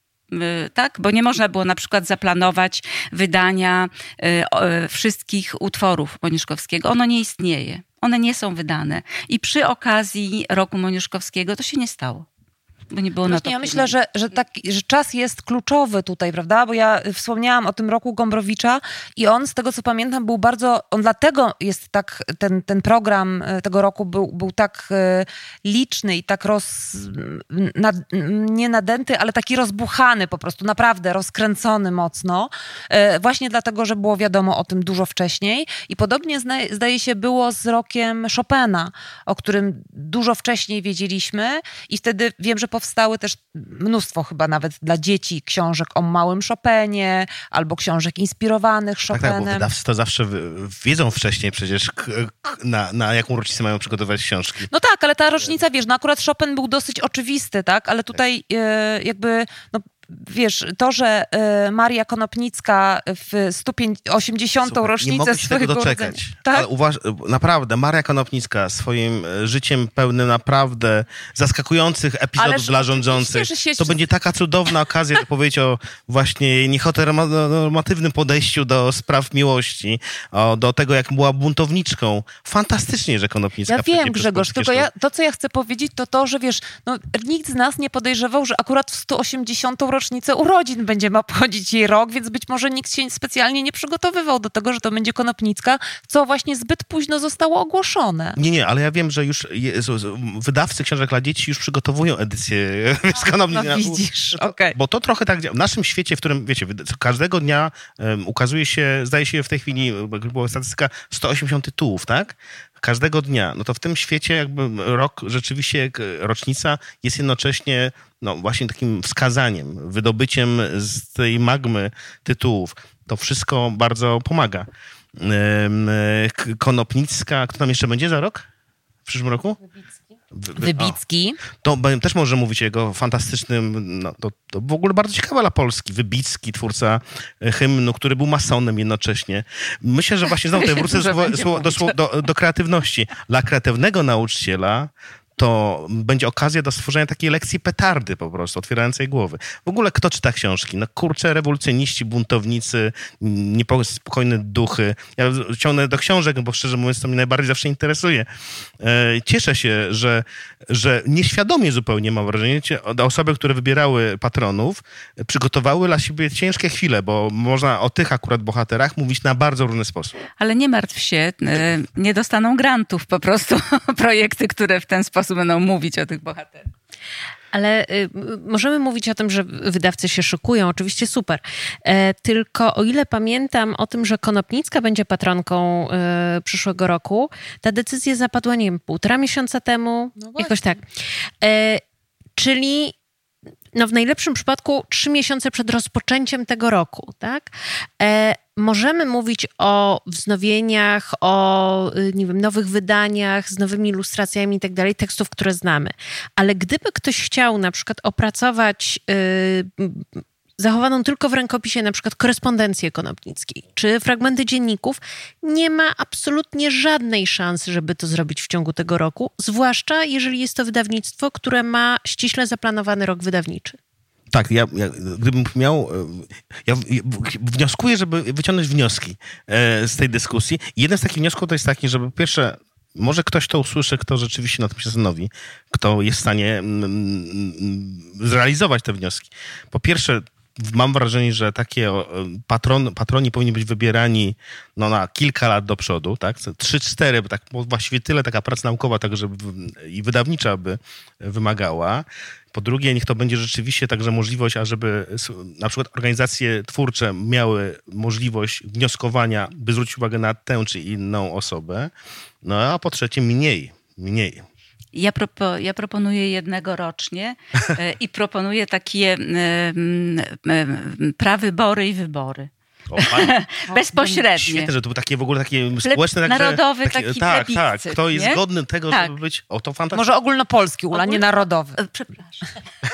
Tak? Bo nie można było na przykład zaplanować wydania wszystkich utworów Moniuszkowskiego. Ono nie istnieje. One nie są wydane. I przy okazji roku Moniuszkowskiego to się nie stało. Bo nie było na to. Ja myślę, że, że, tak, że czas jest kluczowy tutaj, prawda? Bo ja wspomniałam o tym roku Gombrowicza i on, z tego co pamiętam, był bardzo, on dlatego jest tak, ten, ten program tego roku był, był tak liczny i tak roz, nad, nie nadęty, ale taki rozbuchany po prostu, naprawdę rozkręcony mocno. Właśnie dlatego, że było wiadomo o tym dużo wcześniej. I podobnie zna, zdaje się było z rokiem Chopina, o którym dużo wcześniej wiedzieliśmy i wtedy wiem, że powstały też mnóstwo chyba nawet dla dzieci książek o małym Chopinie albo książek inspirowanych Chopinem. Tak, tak, bo wydawcy to zawsze wiedzą wcześniej przecież na, na jaką rocznicę mają przygotować książki. No tak, ale ta rocznica, wiesz, no akurat Chopin był dosyć oczywisty, tak, ale tutaj e, jakby... No, wiesz, to, że y, Maria Konopnicka w sto osiemdziesiątą Słuchaj, rocznicę nie mogę się swojego tego doczekać. urodzenia... Tak? Ale uważ, naprawdę, Maria Konopnicka swoim życiem pełnym naprawdę zaskakujących epizodów Ależ dla rządzących, się... to będzie taka cudowna okazja powiedzieć o właśnie jej nieheteronormatywnym podejściu do spraw miłości, o, do tego, jak była buntowniczką. Fantastycznie, że Konopnicka... Ja wiem, Grzegorz, tylko ja, to, co ja chcę powiedzieć, to to, że wiesz, no, nikt z nas nie podejrzewał, że akurat w sto osiemdziesiątą rocznicę urodzin będziemy obchodzić jej rok, więc być może nikt się specjalnie nie przygotowywał do tego, że to będzie Konopnicka, co właśnie zbyt późno zostało ogłoszone. Nie, nie, ale ja wiem, że już jest, wydawcy książek dla dzieci już przygotowują edycję z Konopnicką. No widzisz, okej. Okay. Bo to trochę tak działa. W naszym świecie, w którym, wiecie, każdego dnia um, ukazuje się, zdaje się w tej chwili, była statystyka, sto osiemdziesiąt tytułów, tak? Każdego dnia. No to w tym świecie jakby rok, rzeczywiście rocznica jest jednocześnie no właśnie takim wskazaniem, wydobyciem z tej magmy tytułów. To wszystko bardzo pomaga. Konopnicka, kto tam jeszcze będzie za rok? przyszłym roku? Wybicki. O, to b- też może mówić o jego fantastycznym, no, to, to w ogóle bardzo ciekawe dla Polski. Wybicki, twórca hymnu, który był masonem jednocześnie. Myślę, że właśnie znowu tutaj wrócę słowo, słowo, do, do, do kreatywności. Dla kreatywnego nauczyciela to będzie okazja do stworzenia takiej lekcji petardy po prostu, otwierającej głowy. W ogóle kto czyta książki? No kurczę, rewolucjoniści, buntownicy, niespokojne duchy. Ja ciągnę do książek, bo szczerze mówiąc to mnie najbardziej zawsze interesuje. Cieszę się, że, że nieświadomie zupełnie, mam wrażenie, osoby, które wybierały patronów, przygotowały dla siebie ciężkie chwile, bo można o tych akurat bohaterach mówić na bardzo różny sposób. Ale nie martw się, nie dostaną grantów po prostu projekty, które w ten sposób będą mówić o tych bohaterach. Ale y, możemy mówić o tym, że wydawcy się szykują, oczywiście super. E, tylko o ile pamiętam o tym, że Konopnicka będzie patronką y, przyszłego roku, ta decyzja zapadła, nie wiem, półtora miesiąca temu, no jakoś tak. E, czyli no w najlepszym przypadku trzy miesiące przed rozpoczęciem tego roku, tak? E, możemy mówić o wznowieniach, o nie wiem, nowych wydaniach z nowymi ilustracjami i tak dalej, tekstów, które znamy. Ale gdyby ktoś chciał na przykład opracować yy, zachowaną tylko w rękopisie na przykład korespondencję Konopnickiej, czy fragmenty dzienników, nie ma absolutnie żadnej szansy, żeby to zrobić w ciągu tego roku, zwłaszcza jeżeli jest to wydawnictwo, które ma ściśle zaplanowany rok wydawniczy. Tak, ja, ja gdybym miał, ja wnioskuję, żeby wyciągnąć wnioski z tej dyskusji. I jeden z takich wniosków to jest taki, żeby pierwsze, może ktoś to usłyszy, kto rzeczywiście na tym się zastanowi, kto jest w stanie zrealizować te wnioski. Po pierwsze, mam wrażenie, że takie patron, patroni powinni być wybierani no, na kilka lat do przodu, tak? Trzy, cztery, bo tak właściwie tyle taka praca naukowa tak, żeby i wydawnicza by wymagała. Po drugie, niech to będzie rzeczywiście także możliwość, ażeby na przykład organizacje twórcze miały możliwość wnioskowania, by zwrócić uwagę na tę czy inną osobę. No a po trzecie, mniej, mniej. Ja, propo, ja proponuję jednego rocznie i proponuję takie e, e, prawybory i wybory. O, bezpośrednie. Świetne, że to były takie w ogóle takie społeczne... Pleb, narodowy takie, taki Tak, plebiscyt, tak. Kto jest nie? godny tego, tak. żeby być... O, to fantastycznie. Może ogólnopolski, Ula, Ogól... nie narodowy. Przepraszam.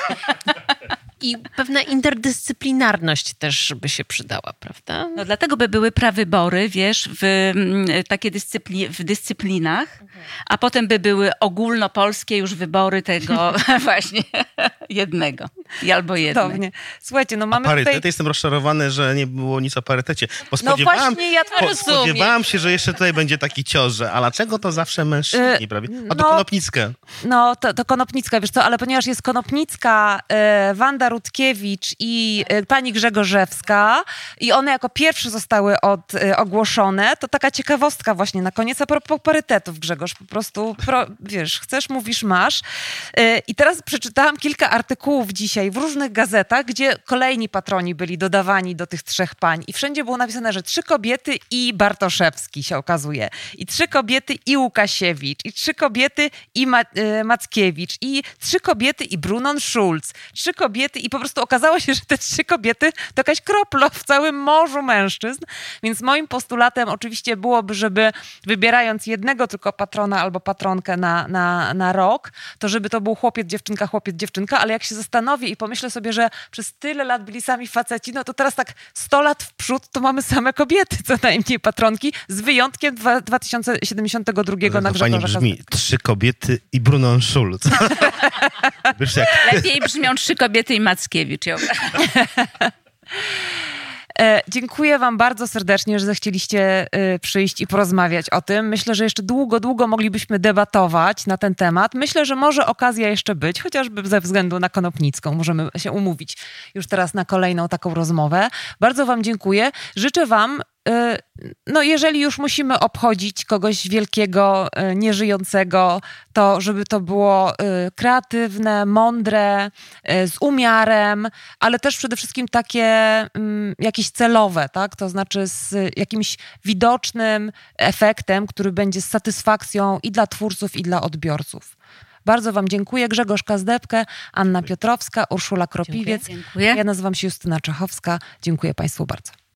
I pewna interdyscyplinarność też by się przydała, prawda? No dlatego by były prawybory, wiesz, w takie dyscypli- w dyscyplinach, a potem by były ogólnopolskie już wybory tego właśnie jednego. I albo jednej. Cudownie. Słuchajcie, no mamy a parytet? tutaj... Jestem rozczarowany, że nie było nic o parytecie. Bo no właśnie, ja to po, rozumiem. Spodziewałam się, że jeszcze tutaj będzie taki cios, a dlaczego to zawsze mężczyźni, yy, prawie? A to no, Konopnicka. No, to, to Konopnicka, wiesz co, ale ponieważ jest Konopnicka, e, Wanda Rutkiewicz i e, pani Grzegorzewska i one jako pierwsze zostały od, e, ogłoszone, to taka ciekawostka właśnie na koniec a propos parytetów, Grzegorz, po prostu, pro, wiesz, chcesz, mówisz, masz. E, I teraz przeczytałam kilka artykułów dzisiaj w różnych gazetach, gdzie kolejni patroni byli dodawani do tych trzech pań i wszędzie było napisane, że trzy kobiety i Bartoszewski się okazuje, i trzy kobiety i Łukasiewicz, i trzy kobiety i Ma- e, Mackiewicz, i trzy kobiety i Brunon Schulz, trzy kobiety i po prostu okazało się, że te trzy kobiety to jakaś kropla w całym morzu mężczyzn, więc moim postulatem oczywiście byłoby, żeby wybierając jednego tylko patrona albo patronkę na, na, na rok, to żeby to był chłopiec, dziewczynka, chłopiec, dziewczynka, ale jak się zastanowię i pomyślę sobie, że przez tyle lat byli sami faceci, no to teraz tak sto lat w przód to mamy same kobiety, co najmniej patronki, z wyjątkiem dwa tysiące siedemdziesiątego drugiego na Grzegorza Fajnie brzmi, trzy kobiety i Brunon Schulz. Wiesz, jak... Lepiej brzmią trzy kobiety i Mackiewicz. E, dziękuję wam bardzo serdecznie, że zechcieliście e, przyjść i porozmawiać o tym. Myślę, że jeszcze długo, długo moglibyśmy debatować na ten temat. Myślę, że może okazja jeszcze być, chociażby ze względu na Konopnicką. Możemy się umówić już teraz na kolejną taką rozmowę. Bardzo wam dziękuję. Życzę wam, e, no jeżeli już musimy obchodzić kogoś wielkiego, e, nieżyjącego, to żeby to było e, kreatywne, mądre, e, z umiarem, ale też przede wszystkim takie mm, jakieś celowe, tak? To znaczy z jakimś widocznym efektem, który będzie z satysfakcją i dla twórców, i dla odbiorców. Bardzo wam dziękuję. Grzegorz Kazdebke, Anna Piotrowska, Urszula Kropiwiec. Dziękuję. Ja nazywam się Justyna Czechowska. Dziękuję państwu bardzo.